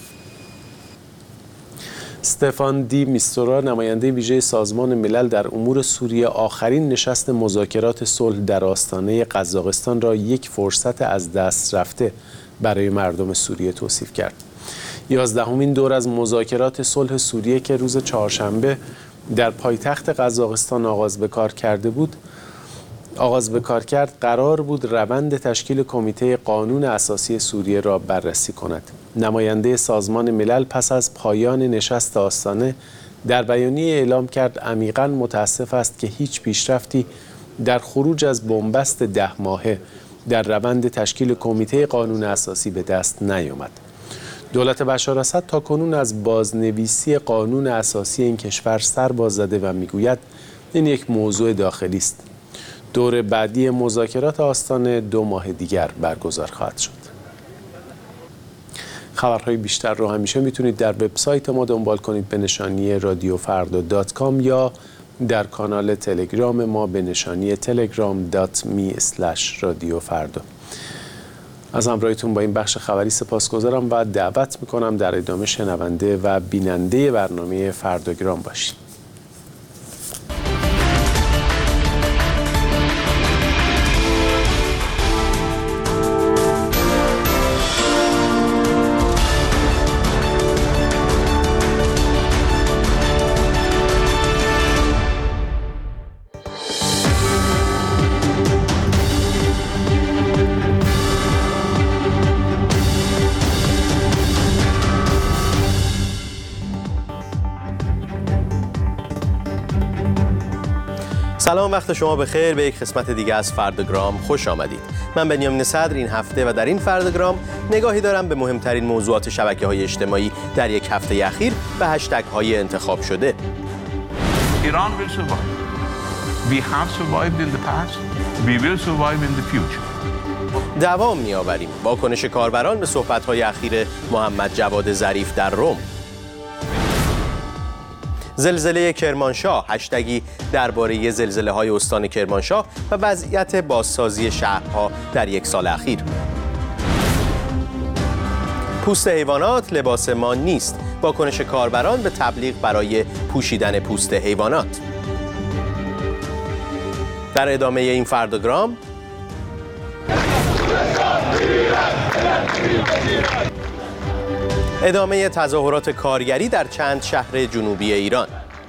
استفان دی میستورا، نماینده ویژه سازمان ملل در امور سوریه، آخرین نشست مذاکرات صلح در آستانه قزاقستان را یک فرصت از دست رفته برای مردم سوریه توصیف کرد. یازدهمین دور از مذاکرات صلح سوریه که روز چهارشنبه در پایتخت قزاقستان آغاز به کار کرده بود، آغاز به کار کرد قرار بود روند تشکیل کمیته قانون اساسی سوریه را بررسی کند. نماینده سازمان ملل پس از پایان نشست آستانه در بیانیه اعلام کرد عمیقاً متاسف است که هیچ پیشرفتی در خروج از بنبست ده ماهه در روند تشکیل کمیته قانون اساسی به دست نیامد. دولت بشار اسد تاکنون از بازنویسی قانون اساسی این کشور سر باز زده و میگوید این یک موضوع داخلی است. دور بعدی مذاکرات آستانه دو ماه دیگر برگزار خواهد شد. خبرهای بیشتر رو همیشه میتونید در وبسایت ما دنبال کنید به نشانی رادیو فردا دات کام یا در کانال تلگرام ما به نشانی تلگرام دات می اسلش رادیو فردا. از همراهیتون با این بخش خبری سپاسگزارم و دعوت میکنم در ادامه شنونده و بیننده برنامه فرداگرام باشید. سلام، وقت شما بخیر. به یک قسمت دیگه از فرداگرام خوش آمدید. من بنیامین صدر این هفته و در این فرداگرام نگاهی دارم به مهمترین موضوعات شبکه‌های اجتماعی در یک هفته اخیر به هشتگ‌های انتخاب شده. Iran will survive. We have survived in the past. We will survive in the future. دوام می‌آوریم. واکنش کاربران به صحبت‌های اخیر محمد جواد ظریف در رم. زلزله کرمانشاه، هشتگی درباره زلزله‌های استان کرمانشاه و وضعیت بازسازی شهرها در یک سال اخیر. پوست حیوانات لباس ما نیست. واکنش کاربران به تبلیغ برای پوشیدن پوست حیوانات. در ادامه این فرداگرام ادامه تظاهرات کارگری در چند شهر جنوبی ایران.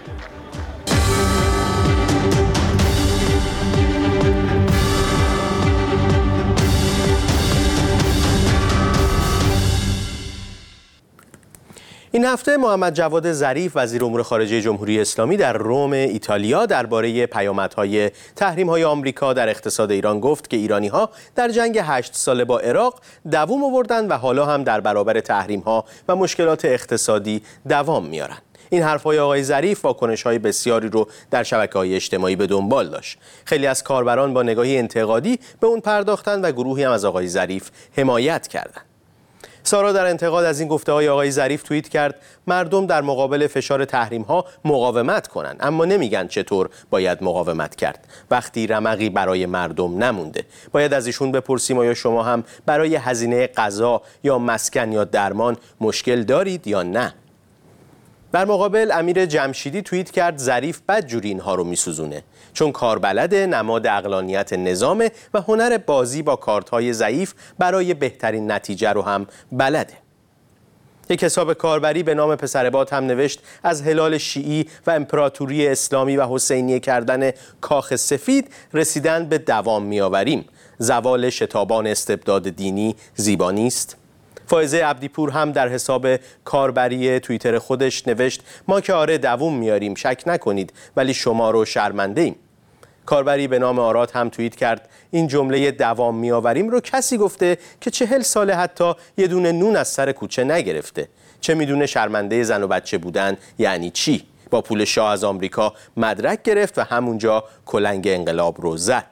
این هفته محمد جواد ظریف وزیر امور خارجه جمهوری اسلامی در رم ایتالیا درباره پیامدهای تحریم‌های آمریکا در اقتصاد ایران گفت که ایرانی‌ها در جنگ هشت ساله با عراق دوام آوردند و حالا هم در برابر تحریم‌ها و مشکلات اقتصادی دوام میارند. این حرف‌های آقای ظریف واکنش‌های بسیاری رو در شبکه‌های اجتماعی به دنبال داشت. خیلی از کاربران با نگاهی انتقادی به اون پرداختند و گروهی هم از آقای ظریف حمایت کردند. سارا در انتقاد از این گفته‌های آقای ظریف توییت کرد مردم در مقابل فشار تحریم‌ها مقاومت کنند، اما نمیگن چطور باید مقاومت کرد وقتی رمقی برای مردم نمونده. باید از ایشون بپرسیم آیا شما هم برای هزینه غذا یا مسکن یا درمان مشکل دارید یا نه؟ در مقابل امیر جمشیدی توییت کرد ظریف بدجوری اینها رو میسوزونه، چون کاربلده، نماد عقلانیت نظامه و هنر بازی با کارت‌های ضعیف برای بهترین نتیجه رو هم بلده. یک حساب کاربری به نام پسرباد هم نوشت از هلال شیعی و امپراتوری اسلامی و حسینیه کردن کاخ سفید رسیدن به دوام میآوریم. زوال شتابان استبداد دینی زیبا نیست؟ فائزه عبدیپور هم در حساب کاربری توییتر خودش نوشت ما که آره دووم میاریم، شک نکنید، ولی شما رو شرمنده ایم. کاربری به نام آراد هم توییت کرد این جمله دوام میآوریم رو کسی گفته که چهل ساله حتی یه دونه نون از سر کوچه نگرفته. چه میدونه شرمنده زن و بچه بودن یعنی چی؟ با پول شاه از آمریکا مدرک گرفت و همونجا کلنگ انقلاب رو زد.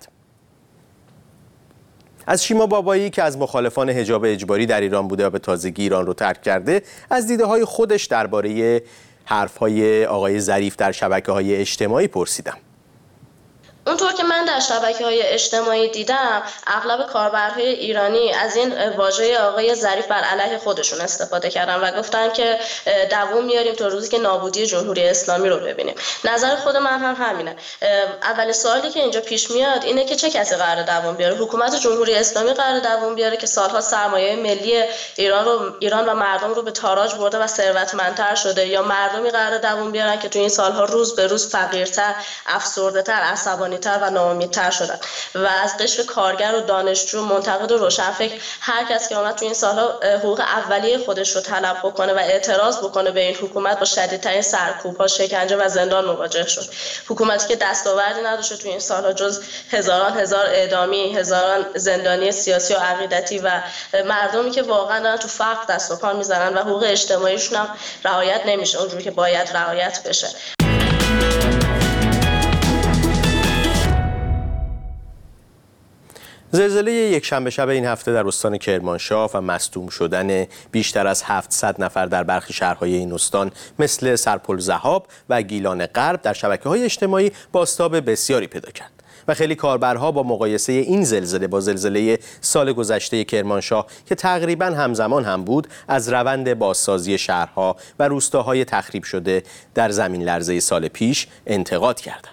از شیما بابایی که از مخالفان حجاب اجباری در ایران بوده و به تازگی ایران رو ترک کرده، از دیده‌های خودش درباره حرف‌های آقای ظریف در شبکه‌های اجتماعی پرسیدم. اونطور که من در شبکه‌های اجتماعی دیدم، اغلب کاربرهای ایرانی از این واژه آقای ظریف بر علیه خودشون استفاده کردن و گفتن که دوام میاریم تا روزی که نابودی جمهوری اسلامی رو ببینیم. نظر خود من هم همینه. اول سوالی که اینجا پیش میاد اینه که چه کسی قراره دوام بیاره؟ حکومت جمهوری اسلامی قراره دوام بیاره که سالها سرمایه ملی ایران رو ایران و مردم رو به تاراج برده و ثروتمندتر شده، یا مردمی قراره دوام بیارن که تو این سالها روز به روز فقیرتر، افسرده‌تر، عصبانی ناامیدتر و ناامیدتر شدن و از قشر کارگر و دانشجو، منتقد و روشنفکر، هر کس که اومد تو این سالها حقوق اولیه خودش رو طلب بکنه و اعتراض بکنه به این حکومت با شدیدترین سرکوب‌ها، شکنجه و زندان مواجه شد. حکومتی که دستاوردی نداشته تو این سالها جز هزاران هزار اعدامی، هزاران زندانی سیاسی و عقیدتی و مردمی که واقعا دارن تو فقر دست و پا میزنن و حقوق اجتماعیشون هم رعایت نمیشه اونجوری که باید رعایت بشه. زلزله یک شنبه شب این هفته در استان کرمانشاه و مصدوم شدن بیشتر از هفتصد نفر در برخی شهرهای این استان مثل سرپل ذهاب و گیلان غرب در شبکه‌های اجتماعی بازتاب بسیاری پیدا کرد و خیلی کاربرها با مقایسه این زلزله با زلزله سال گذشته کرمانشاه که تقریباً همزمان هم بود از روند بازسازی شهرها و روستاهای تخریب شده در زمین لرزه سال پیش انتقاد کردند.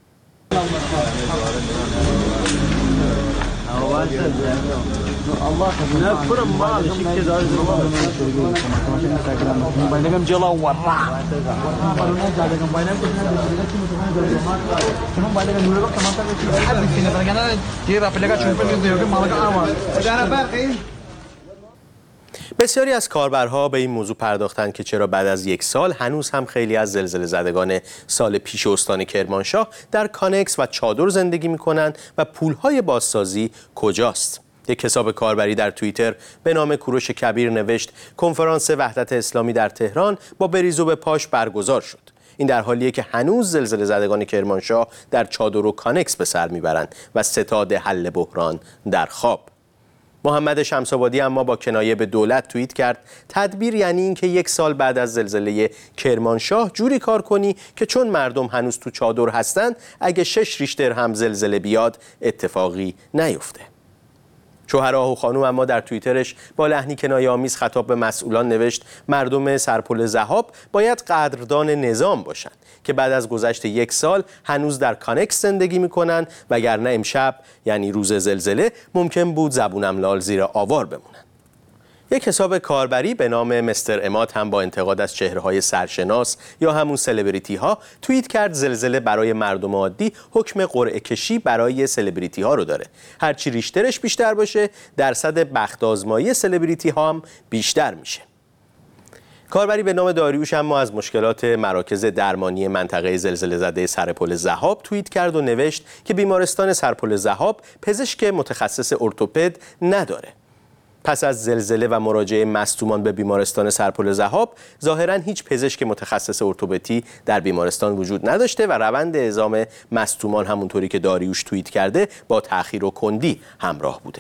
بسیاری از کاربرها به این موضوع پرداختند که چرا بعد از یک سال هنوز هم خیلی از زلزله زدگان سال پیش استان کرمانشاه در کانکس و چادر زندگی می‌کنند و پول‌های بازسازی کجاست؟ یک حساب کاربری در توییتر به نام کوروش کبیر نوشت کنفرانس وحدت اسلامی در تهران با بریز و به پاش برگزار شد. این در حالیه که هنوز زلزله زدگان کرمانشاه در چادر و کانکس به سر میبرند و ستاد حل بحران در خواب. محمد شمس‌آبادی اما با کنایه به دولت توییت کرد تدبیر یعنی این که یک سال بعد از زلزله کرمانشاه جوری کار کنی که چون مردم هنوز تو چادر هستند اگه شش ریشتر هم زلزله بیاد اتفاقی نیفته. شوهراه و خانوم اما در توییترش با لحنی کنایه‌آمیز خطاب به مسئولان نوشت مردم سرپل ذهاب باید قدردان نظام باشند که بعد از گذشت یک سال هنوز در کانکس زندگی میکنن وگرنه امشب یعنی روز زلزله ممکن بود زبونم لال زیر آوار بمونن. یک حساب کاربری به نام مستر اماد هم با انتقاد از چهره‌های سرشناس یا همون سلبریتی ها توییت کرد زلزله برای مردم عادی حکم قرعه کشی برای سلبریتی ها رو داره. هرچی ریشترش بیشتر باشه درصد بخت آزمایی سلبریتی ها هم بیشتر میشه. کاربری به نام داریوش اما از مشکلات مراکز درمانی منطقه زلزله زده سرپل ذهاب توییت کرد و نوشت که بیمارستان سرپل ذهاب پزشک متخصص ارتوپد نداره. پس از زلزله و مراجعه مصدومان به بیمارستان سرپل ذهاب ظاهراً هیچ پزشک متخصص ارتوپدی در بیمارستان وجود نداشته و روند اعزام مصدومان همونطوری که داریوش توییت کرده با تأخیر و کندی همراه بوده.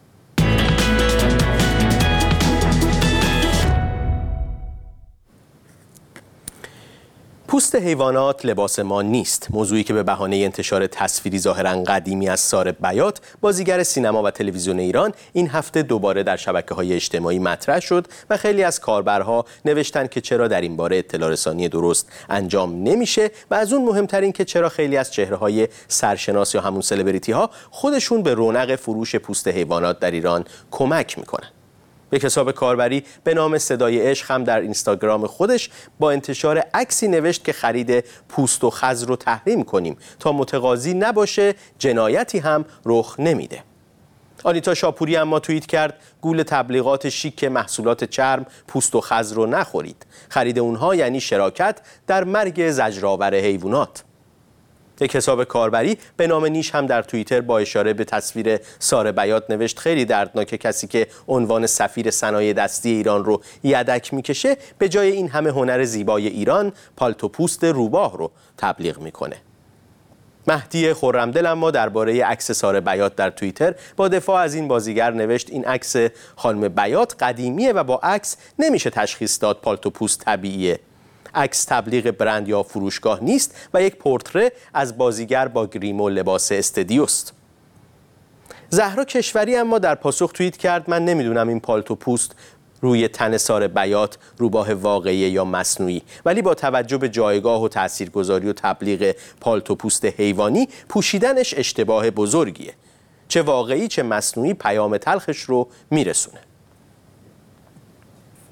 پوست حیوانات لباس ما نیست. موضوعی که به بهانه انتشار تصویری ظاهراً قدیمی از ساره بیات، بازیگر سینما و تلویزیون ایران، این هفته دوباره در شبکه‌های اجتماعی مطرح شد و خیلی از کاربرها نوشتن که چرا در این باره اطلاع رسانی درست انجام نمیشه و از اون مهمتر این که چرا خیلی از چهره‌های سرشناس یا همون سلبریتی‌ها خودشون به رونق فروش پوست حیوانات در ایران کمک میکنن. یک حساب کاربری به نام صدای عشق هم در اینستاگرام خودش با انتشار عکسی نوشت که خرید پوست و خز رو تحریم کنیم تا متقاضی نباشه جنایتی هم رخ نمیده. آنیتا شاپوری اما توییت کرد گول تبلیغات شیک محصولات چرم پوست و خز رو نخورید. خرید اونها یعنی شراکت در مرگ زجرآور حیوانات. یک حساب کاربری به نام نیش هم در توییتر با اشاره به تصویر ساره بیات نوشت خیلی دردناکه کسی که عنوان سفیر صنایع دستی ایران رو یدک میکشه به جای این همه هنر زیبای ایران پالتو پوست روباه رو تبلیغ میکنه. مهدی خرمدل اما درباره عکس ساره بیات در توییتر با دفاع از این بازیگر نوشت این عکس خانم بیات قدیمیه و با عکس نمیشه تشخیص داد پالتو پوست طبیعیه. عکس تبلیغ برند یا فروشگاه نیست و یک پورتره از بازیگر با گریم و لباس استدیوست. زهرا کشوری اما در پاسخ توییت کرد من نمیدونم این پالتو پوست روی تن ساره بیات روباه واقعی یا مصنوعی، ولی با توجه به جایگاه و تاثیرگذاری و تبلیغ پالتو پوست حیوانی پوشیدنش اشتباه بزرگیه. چه واقعی چه مصنوعی پیام تلخش رو میرسونه.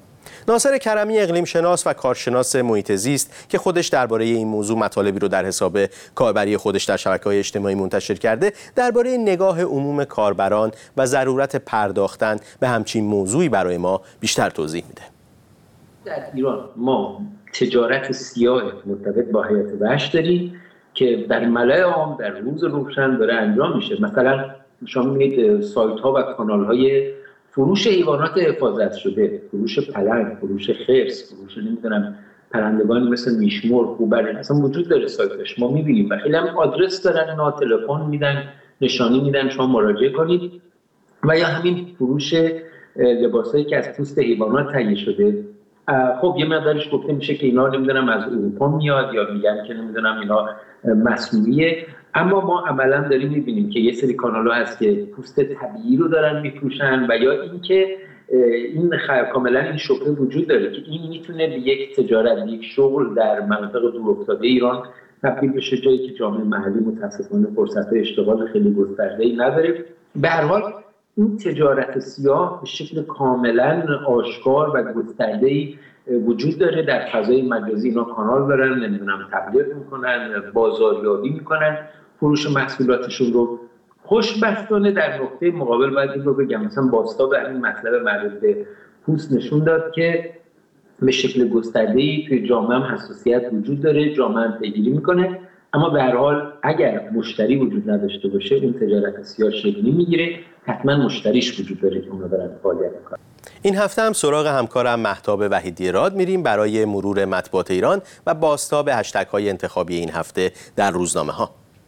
ناصر کرمی اقلیم شناس و کارشناس محیط زیست که خودش درباره این موضوع مطالبی رو در حساب کاربری خودش در شبکه‌های اجتماعی منتشر کرده، درباره نگاه عموم کاربران و ضرورت پرداختن به همچین موضوعی برای ما بیشتر توضیح میده. در ایران ما تجارت سیاه مرتبط با حیات وحش داریم که در ملأ عام در روز روشن داره انجام میشه. مثلا شما می‌بینید سایت ها و کانال های فروش حیوانات حفاظت شده، فروش پلنگ، فروش خرس، فروش نمیدونم پرندگان مثل میشمر، هوبر، اصلا وجود داره سایتش، ما می‌بینیم و خیلی هم آدرس دارن، اینا تلفن میدن، نشانی میدن شما مراجعه کنید. و یا همین فروش لباسایی که از پوست حیوانات تهیه شده. خب یه مقدارش گفته میشه که اینا نمیدونم از اروپا میاد یا میگن که نمیدونم اینا مصنوعیه، اما ما عملا داریم میبینیم که یه سری کانال‌ها هست که پوست طبیعی رو دارن میفروشن و یا اینکه این کاملا این شبهه وجود داره که این میتونه به یک تجارت، یک شغل در مناطق دورافتاده ایران تبدیل بشه، جایی که جامعه محلی متاسفانه فرصت‌های اشتغال خیلی گسترده‌ای نداره. به هر حال این تجارت سیاه به شکل کاملا آشکار و گسترده‌ای وجود داره. در فضای مجازی اینا کانال دارن، نمیدونم تبلیغ میکنن، بازاریابی میکنن فروش محصولاتشون رو. خوشبختانه در نقطه مقابل باید این رو بگم، مثلا باستا به همین مطلب مربوط به پوست نشون داد که به شکل گسترده‌ای توی جامعه هم حساسیت وجود داره، جامعه هم پیگیری میکنه. اما به هر حال اگر مشتری وجود نداشته باشه اون تجارت سیاه شکل نمیگیره، حتما مشتریش وجود داره که اونا دارن فعالیت میکنن. این هفته هم سراغ همکارم مهتاب وحیدی راد میریم برای مرور مطبوعات ایران و بازتاب هشتگ های انتخابی این هفته در روزنامه ها.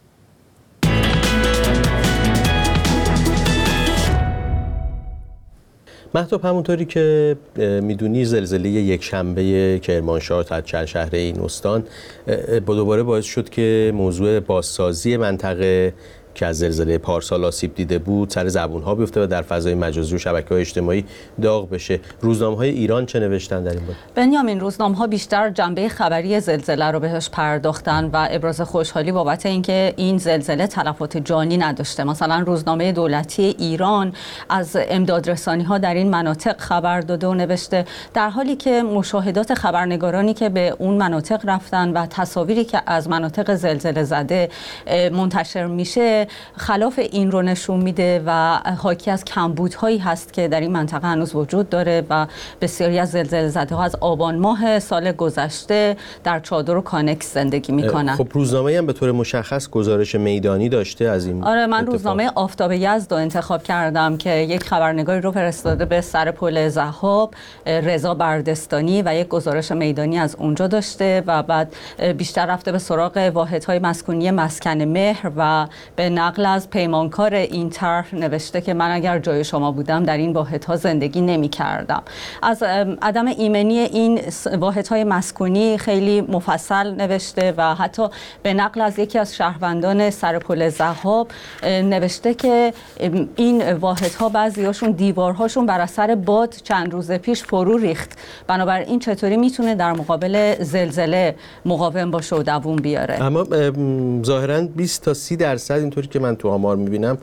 مهتاب، همونطوری که میدونی زلزله یک شنبه کرمانشاه تا چند شهر این استان با دوباره باعث شد که موضوع بازسازی منطقه که از زلزله پارسال آسیب دیده بود سر زبون‌ها بیفته و در فضای مجازی و شبکه‌های اجتماعی داغ بشه. روزنامه‌های ایران چه نوشتن در این باره؟ بنیامین، روزنامه‌ها بیشتر جنبه خبری زلزله رو بهش پرداختن و ابراز خوشحالی بابت اینکه این زلزله تلفات جانی نداشته. مثلا روزنامه دولتی ایران از امدادرسانی‌ها در این مناطق خبر داده و نوشته در حالی که مشاهدات خبرنگارانی که به اون مناطق رفتن و تصاویری که از مناطق زلزله زده منتشر میشه خلاف این رو نشون میده و حاکی از کمبودهایی هست که در این منطقه هنوز وجود داره و بسیاری از زلزله زده‌ها از آبان ماه سال گذشته در چادر و کانکس زندگی میکنن. خب روزنامه هم به طور مشخص گزارش میدانی داشته از این آره، من اتفاق. روزنامه آفتاب یزد رو انتخاب کردم که یک خبرنگاری رو فرستاده به سر پل ضحاب، رضا بردستانی، و یک گزارش میدانی از اونجا داشته و بعد بیشتر رفته به سراغ واحدهای مسکونی مسکن مهر و به نقل از پیمانکار این طرح نوشته که من اگر جای شما بودم در این واحدها زندگی نمی کردم. از عدم ایمنی این واحدهای مسکونی خیلی مفصل نوشته و حتی به نقل از یکی از شهروندان سر پل ضحاب نوشته که این واحدها بعضیاشون دیوارهاشون بر اثر باد چند روز پیش فرو ریخت، بنابراین چطوری میتونه در مقابل زلزله مقاوم باشه و دووم بیاره. اما ظاهراً بیست تا سی درصد اینطوری که من تو آمار میبینم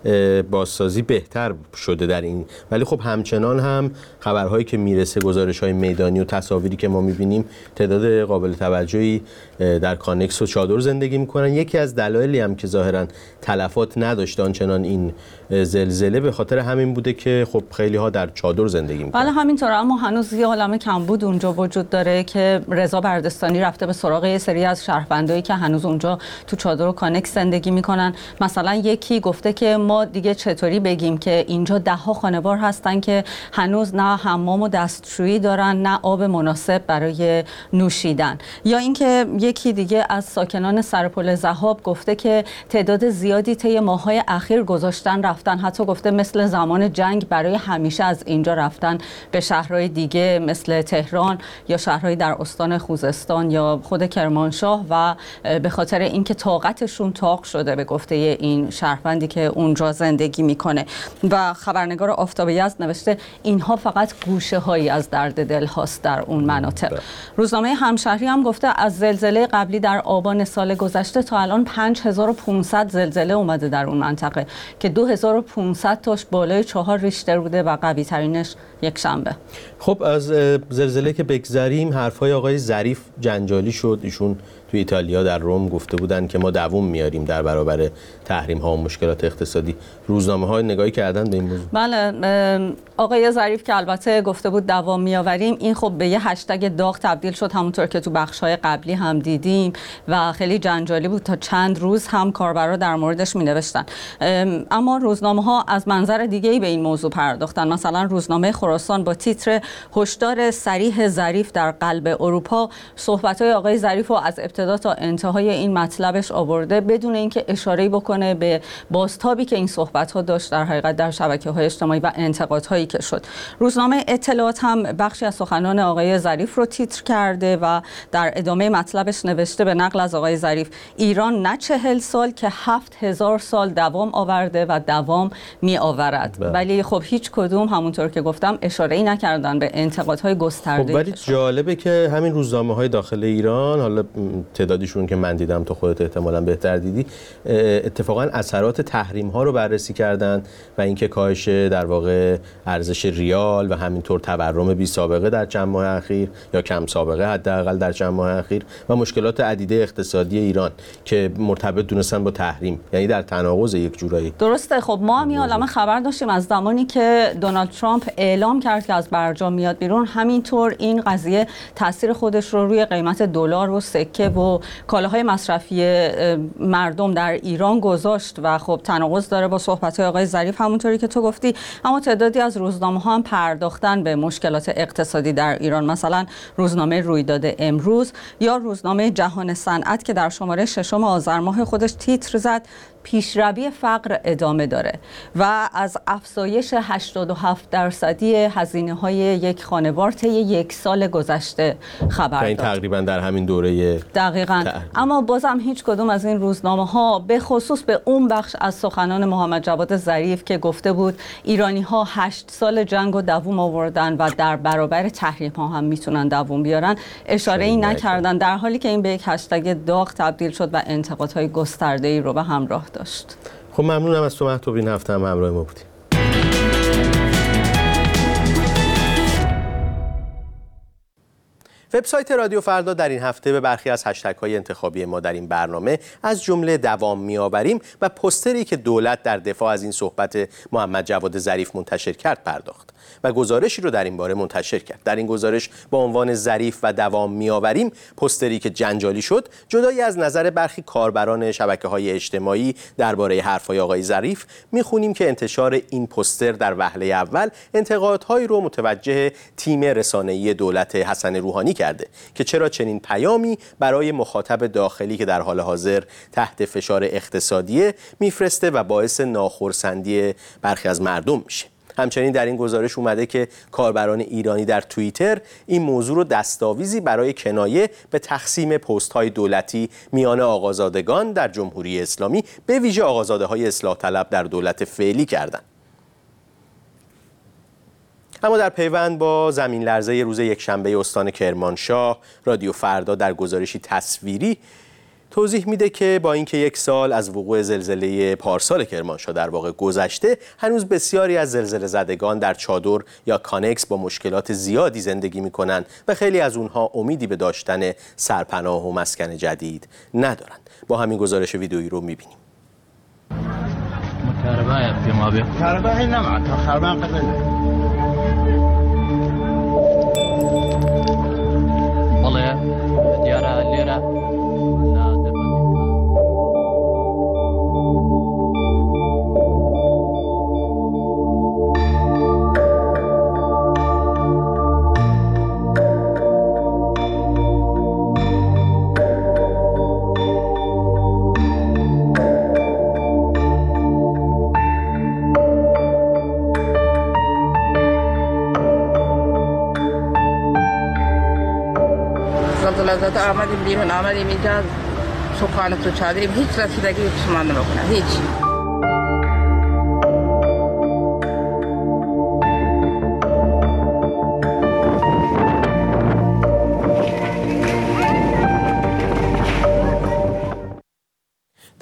بازسازی بهتر شده در این، ولی خب همچنان هم خبرهایی که میرسه، گزارش‌های میدانی و تصاویری که ما میبینیم تعداد قابل توجهی در کانکس و چادر زندگی میکنن. یکی از دلایلی هم که ظاهراً تلفات نداشته آنچنان این زلزله به خاطر همین بوده که خب خیلی ها در چادر زندگی میکنن. بله همینطوره، اما هنوز یه عالمه کمبود اونجا وجود داره که رضا بردستانی رفته به سراغ یه سری از شهروندایی که هنوز اونجا تو چادر و کانکس زندگی میکنن. مثلا یکی گفته که ما دیگه چطوری بگیم که اینجا ده ها خانوار هستن که هنوز نه حمام و دستشویی دارن نه آب مناسب برای نوشیدن. یا اینکه یکی دیگه از ساکنان سرپل ضحاب گفته که تعداد زیادی طی ماه‌های اخیر گذاشتن رفتن، حتی گفته مثل زمان جنگ برای همیشه از اینجا رفتن به شهرهای دیگه مثل تهران یا شهرهای در استان خوزستان یا خود کرمانشاه و به خاطر اینکه طاقتشون طاق شده به گفته این شهروندی که اونجا اونجا زندگی میکنه. و خبرنگار آفتاب یزد نوشته اینها فقط گوشه هایی از درد دل هاست در اون مناطق. روزنامه همشهری هم گفته از زلزله قبلی در آبان سال گذشته تا الان پنج هزار و پانصد زلزله اومده در اون منطقه که دو هزار و پانصد تاش بالای چهار ریشتر بوده و قوی ترینش یک شنبه. خب از زلزله که بگذریم، حرفای آقای ظریف جنجالی شد. ایشون توی ایتالیا در روم گفته بودن که ما دووم میاریم در برابر تحریم ها و مشکلات اقتصادی. روزنامه های نگاهی کردن به این موضوع؟ بله، آقای ظریف که البته گفته بود دوام میآوریم، این خب به یه هشتگ داغ تبدیل شد، همونطور که تو بخش‌های قبلی هم دیدیم و خیلی جنجالی بود. تا چند روز هم کاربرا در موردش می‌نوشتن. اما روزنامه‌ها از منظر دیگه‌ای به این موضوع پرداختن. مثلا روزنامه خراسان با تیتر هشدار صریح ظریف در قلب اروپا صحبت‌های آقای ظریف رو از ابتدا تا انتهای این مطلبش آورده بدون اینکه اشاره‌ای بکنه به بازتابی که این صحبت‌ها داشت در حقیقت در شبکه‌های اجتماعی و انتقادهایی که شد. روزنامه اطلاعات هم بخشی از سخنان آقای ظریف رو تیتر کرده و در ادامه مطلبش نوشته به نقل از آقای ظریف: ایران نه چهل سال که هفت هزار سال دوام آورده و دوام می آورد. ولی خب هیچ کدوم همونطور که گفتم اشاره‌ای نکردن به انتقادهای گسترده. خب ولی جالبه که همین روزنامه‌های داخل ایران، حالا تعدادیشون که من دیدم تو خودت احتمالاً بهتر دیدی، اتفاقاً اثرات تحریم‌ها رو بررسی کردن و اینکه کاهش در واقع ارزش ریال و همینطور تورم بی سابقه در چند ماه اخیر یا کم سابقه حداقل در چند ماه اخیر و مشکلات عدیده اقتصادی ایران که مرتبط دونستن با تحریم، یعنی در تناقض یک جورایی. درسته. خب ما هم یه عالمه خبر داشتیم از زمانی که دونالد ترامپ اعلام کرد که از برجام میاد بیرون، همینطور این قضیه تاثیر خودش رو روی قیمت دلار و سکه و کالاهای مصرفی مردم در ایران گذاشت و خب تناقض داره با صحبت‌های آقای ظریف همونطوری که تو گفتی. اما تعدادی از روزنامه‌ها هم پرداختن به مشکلات اقتصادی در ایران، مثلا روزنامه رویداد امروز یا روزنامه جهان صنعت که در شماره ششم آذر ماه خودش تیتر زد پیشروی فقر ادامه داره و از افزایش هشتاد و هفت درصدی هزینه‌های یک خانوار طی یک سال گذشته خبر داد. این تقریبا در همین دوره دقیقاً. اما بازم هیچ کدوم از این روزنامه‌ها به خصوص به اون بخش از سخنان محمد جواد ظریف که گفته بود ایرانی‌ها هشت سال جنگ و دووم آوردن و در برابر تحریم‌ها هم میتونن دووم بیارن اشاره‌ای نکردن، در حالی که این به یک هشتگ داغ تبدیل شد و انتقادهای گسترده‌ای رو به همراه داشت. خب ممنونم از تو مهتاب، این هفته هم همراه ما بودی. وبسایت رادیو فردا در این هفته به برخی از هشتگ‌های انتخابی ما در این برنامه از جمله دوام می‌آوریم و پوستری که دولت در دفاع از این صحبت محمد جواد ظریف منتشر کرد پرداخت و گزارشی رو در این باره منتشر کرد. در این گزارش با عنوان ظریف و دوام می‌آوریم، پوستری که جنجالی شد، جدایی از نظر برخی کاربران شبکه‌های اجتماعی درباره حرف‌های آقای ظریف، می‌خونیم که انتشار این پوستر در وهله اول انتقادهایی رو متوجه تیم رسانه‌ای دولت حسن روحانی کرده که چرا چنین پیامی برای مخاطب داخلی که در حال حاضر تحت فشار اقتصادی میفرسته و باعث ناخرسندی برخی از مردم میشه. همچنین در این گزارش اومده که کاربران ایرانی در توییتر این موضوع رو دستاویزی برای کنایه به تقسیم پست‌های دولتی میان آقازادگان در جمهوری اسلامی به ویژه آقازاده‌های اصلاح طلب در دولت فعلی کردند. اما در پیوند با زمین لرزه روز یکشنبه استان کرمانشاه، رادیو فردا در گزارشی تصویری توضیح میده که با اینکه یک سال از وقوع زلزله پارسال کرمانشاه در واقع گذشته، هنوز بسیاری از زلزله زدگان در چادر یا کانکس با مشکلات زیادی زندگی میکنن و خیلی از اونها امیدی به داشتن سرپناه و مسکن جدید ندارند. با همین گزارش ویدئویی رو میبینیم. زلزله آمدیم بیرون، آمدیم اینجا صبحانه تو چادریم، هیچ رسیدگی به من نمیکنه، هیچ.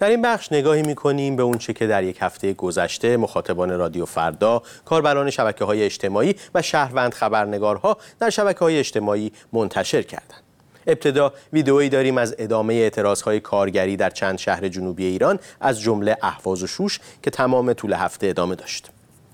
در این بخش نگاهی می‌کنیم به اونچه که در یک هفته گذشته مخاطبان رادیو فردا، کاربران شبکه‌های اجتماعی و شهروند خبرنگارها در شبکه‌های اجتماعی منتشر کردند. ابتدا ویدئویی داریم از ادامه اعتراضهای کارگری در چند شهر جنوبی ایران از جمله اهواز و شوش که تمام طول هفته ادامه داشت.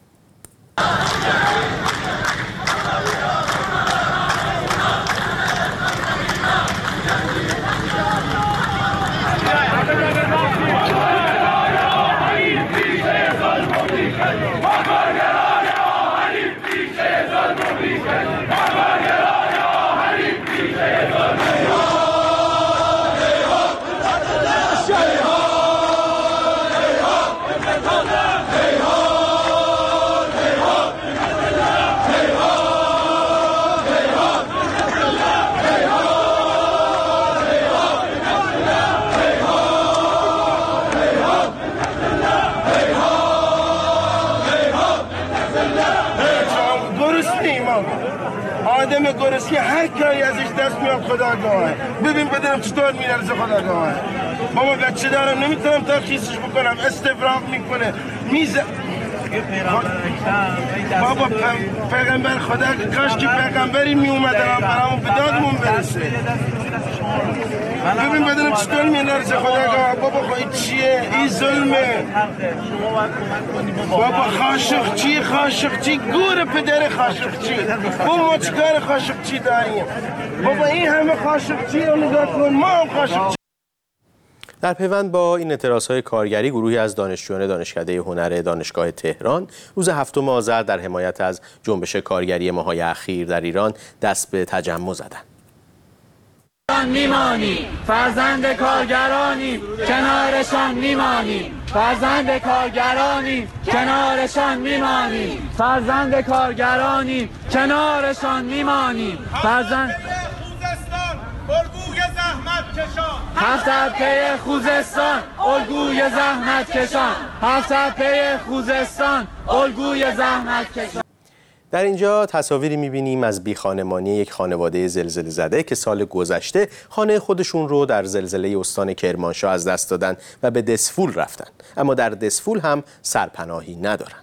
آدم گرسنه هر کاری ازش دست میاد خداگاهه. ببین بدنم چطور میلرزه خداگاهه. بابا بچه دارم نمیتونم ترخیصش بکنم، استفراغ میکنه میزه. بابا پیغمبر خدا کاش که پیغمبری میومدن برامون به دادمون برسه. ببین بدنم چطور میلرزه خداگاه. بابا خواهی چیه؟ این ظلمه. بابا خاشقچی خاشقچی گور پدر خاشقچی. بابا ما چیکار خاشقچی داریم؟ بابا این همه خاشقچی رو نگاه کن، ما هم خاشقچی. در پیوند با این اعتراضهای کارگری، گروهی از دانشجویان دانشکده هنر دانشگاه تهران روز هفتم آذر در حمایت از جنبش کارگری ماه‌های اخیر در ایران دست به تجمع زدند. میمانی فرزند کارگرانی کنارشان میمانی فرزند کارگرانی کنارشان میمانی فرزند کارگرانی کنارشان میمانی فرزند الگوی زحمت کشان هفتصد پی خوزستان الگوی زحمت کشان هفتصد پی خوزستان الگوی زحمت کشان. در اینجا تصاویری می‌بینیم از بیخانمانی یک خانواده زلزله زده که سال گذشته خانه خودشون رو در زلزله استان کرمانشاه از دست دادن و به دسفول رفتن، اما در دسفول هم سرپناهی ندارن.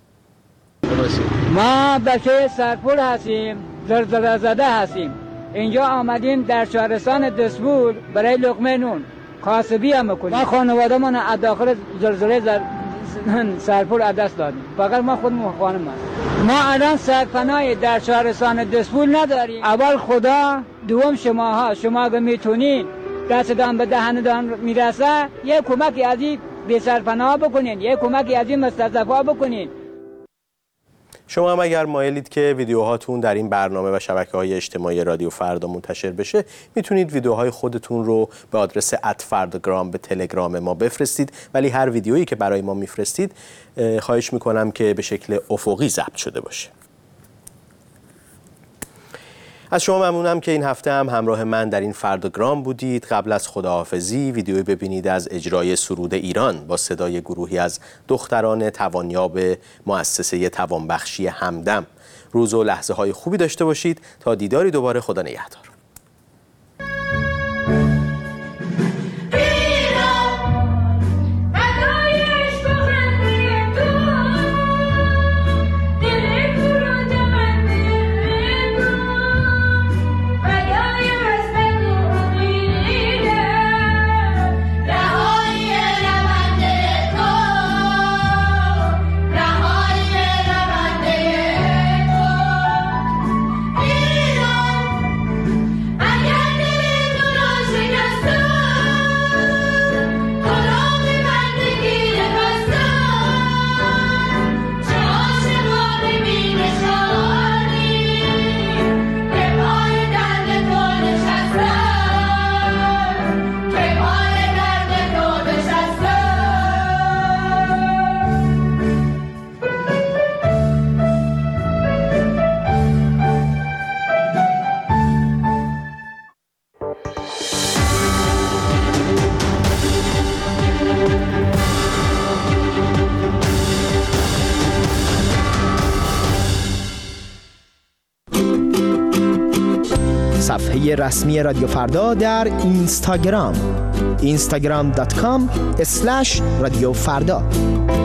ما بچه سرپول هستیم، زلزله زده هستیم. اینجا آمدیم در شهرستان دسفول برای لقمه نون کاسبی هم میکنیم. ما خانواده من از داخل زلزله زر... سرپول از دست دادیم، فقط ما خودمون خانم هست. ما الان سرپناهی در شهرستان دسفول نداریم. اول خدا، دوم شماها. شما اگه میتونین دستتان به دهنتان میرسه یه کمکی از این بی سرپناه بکنین، یه کمکی از این مستضعفا بکنین. شما هم اگر مایلید که ویدیوهاتون در این برنامه و شبکه‌های اجتماعی رادیو فردا منتشر بشه، میتونید ویدیوهای خودتون رو به آدرس ات فرداگرام به تلگرام ما بفرستید، ولی هر ویدیویی که برای ما میفرستید خواهش میکنم که به شکل افقی ضبط شده باشه. از شما ممنونم که این هفته هم همراه من در این فرداگرام بودید. قبل از خداحافظی ویدیویی ببینید از اجرای سرود ایران با صدای گروهی از دختران توانیاب مؤسسه توانبخشی همدم. روز و لحظه های خوبی داشته باشید. تا دیداری دوباره، خدا نگهدار. صفحه رسمی رادیو فردا در اینستاگرام اینستاگرام دات کام اسلش رادیو فردا.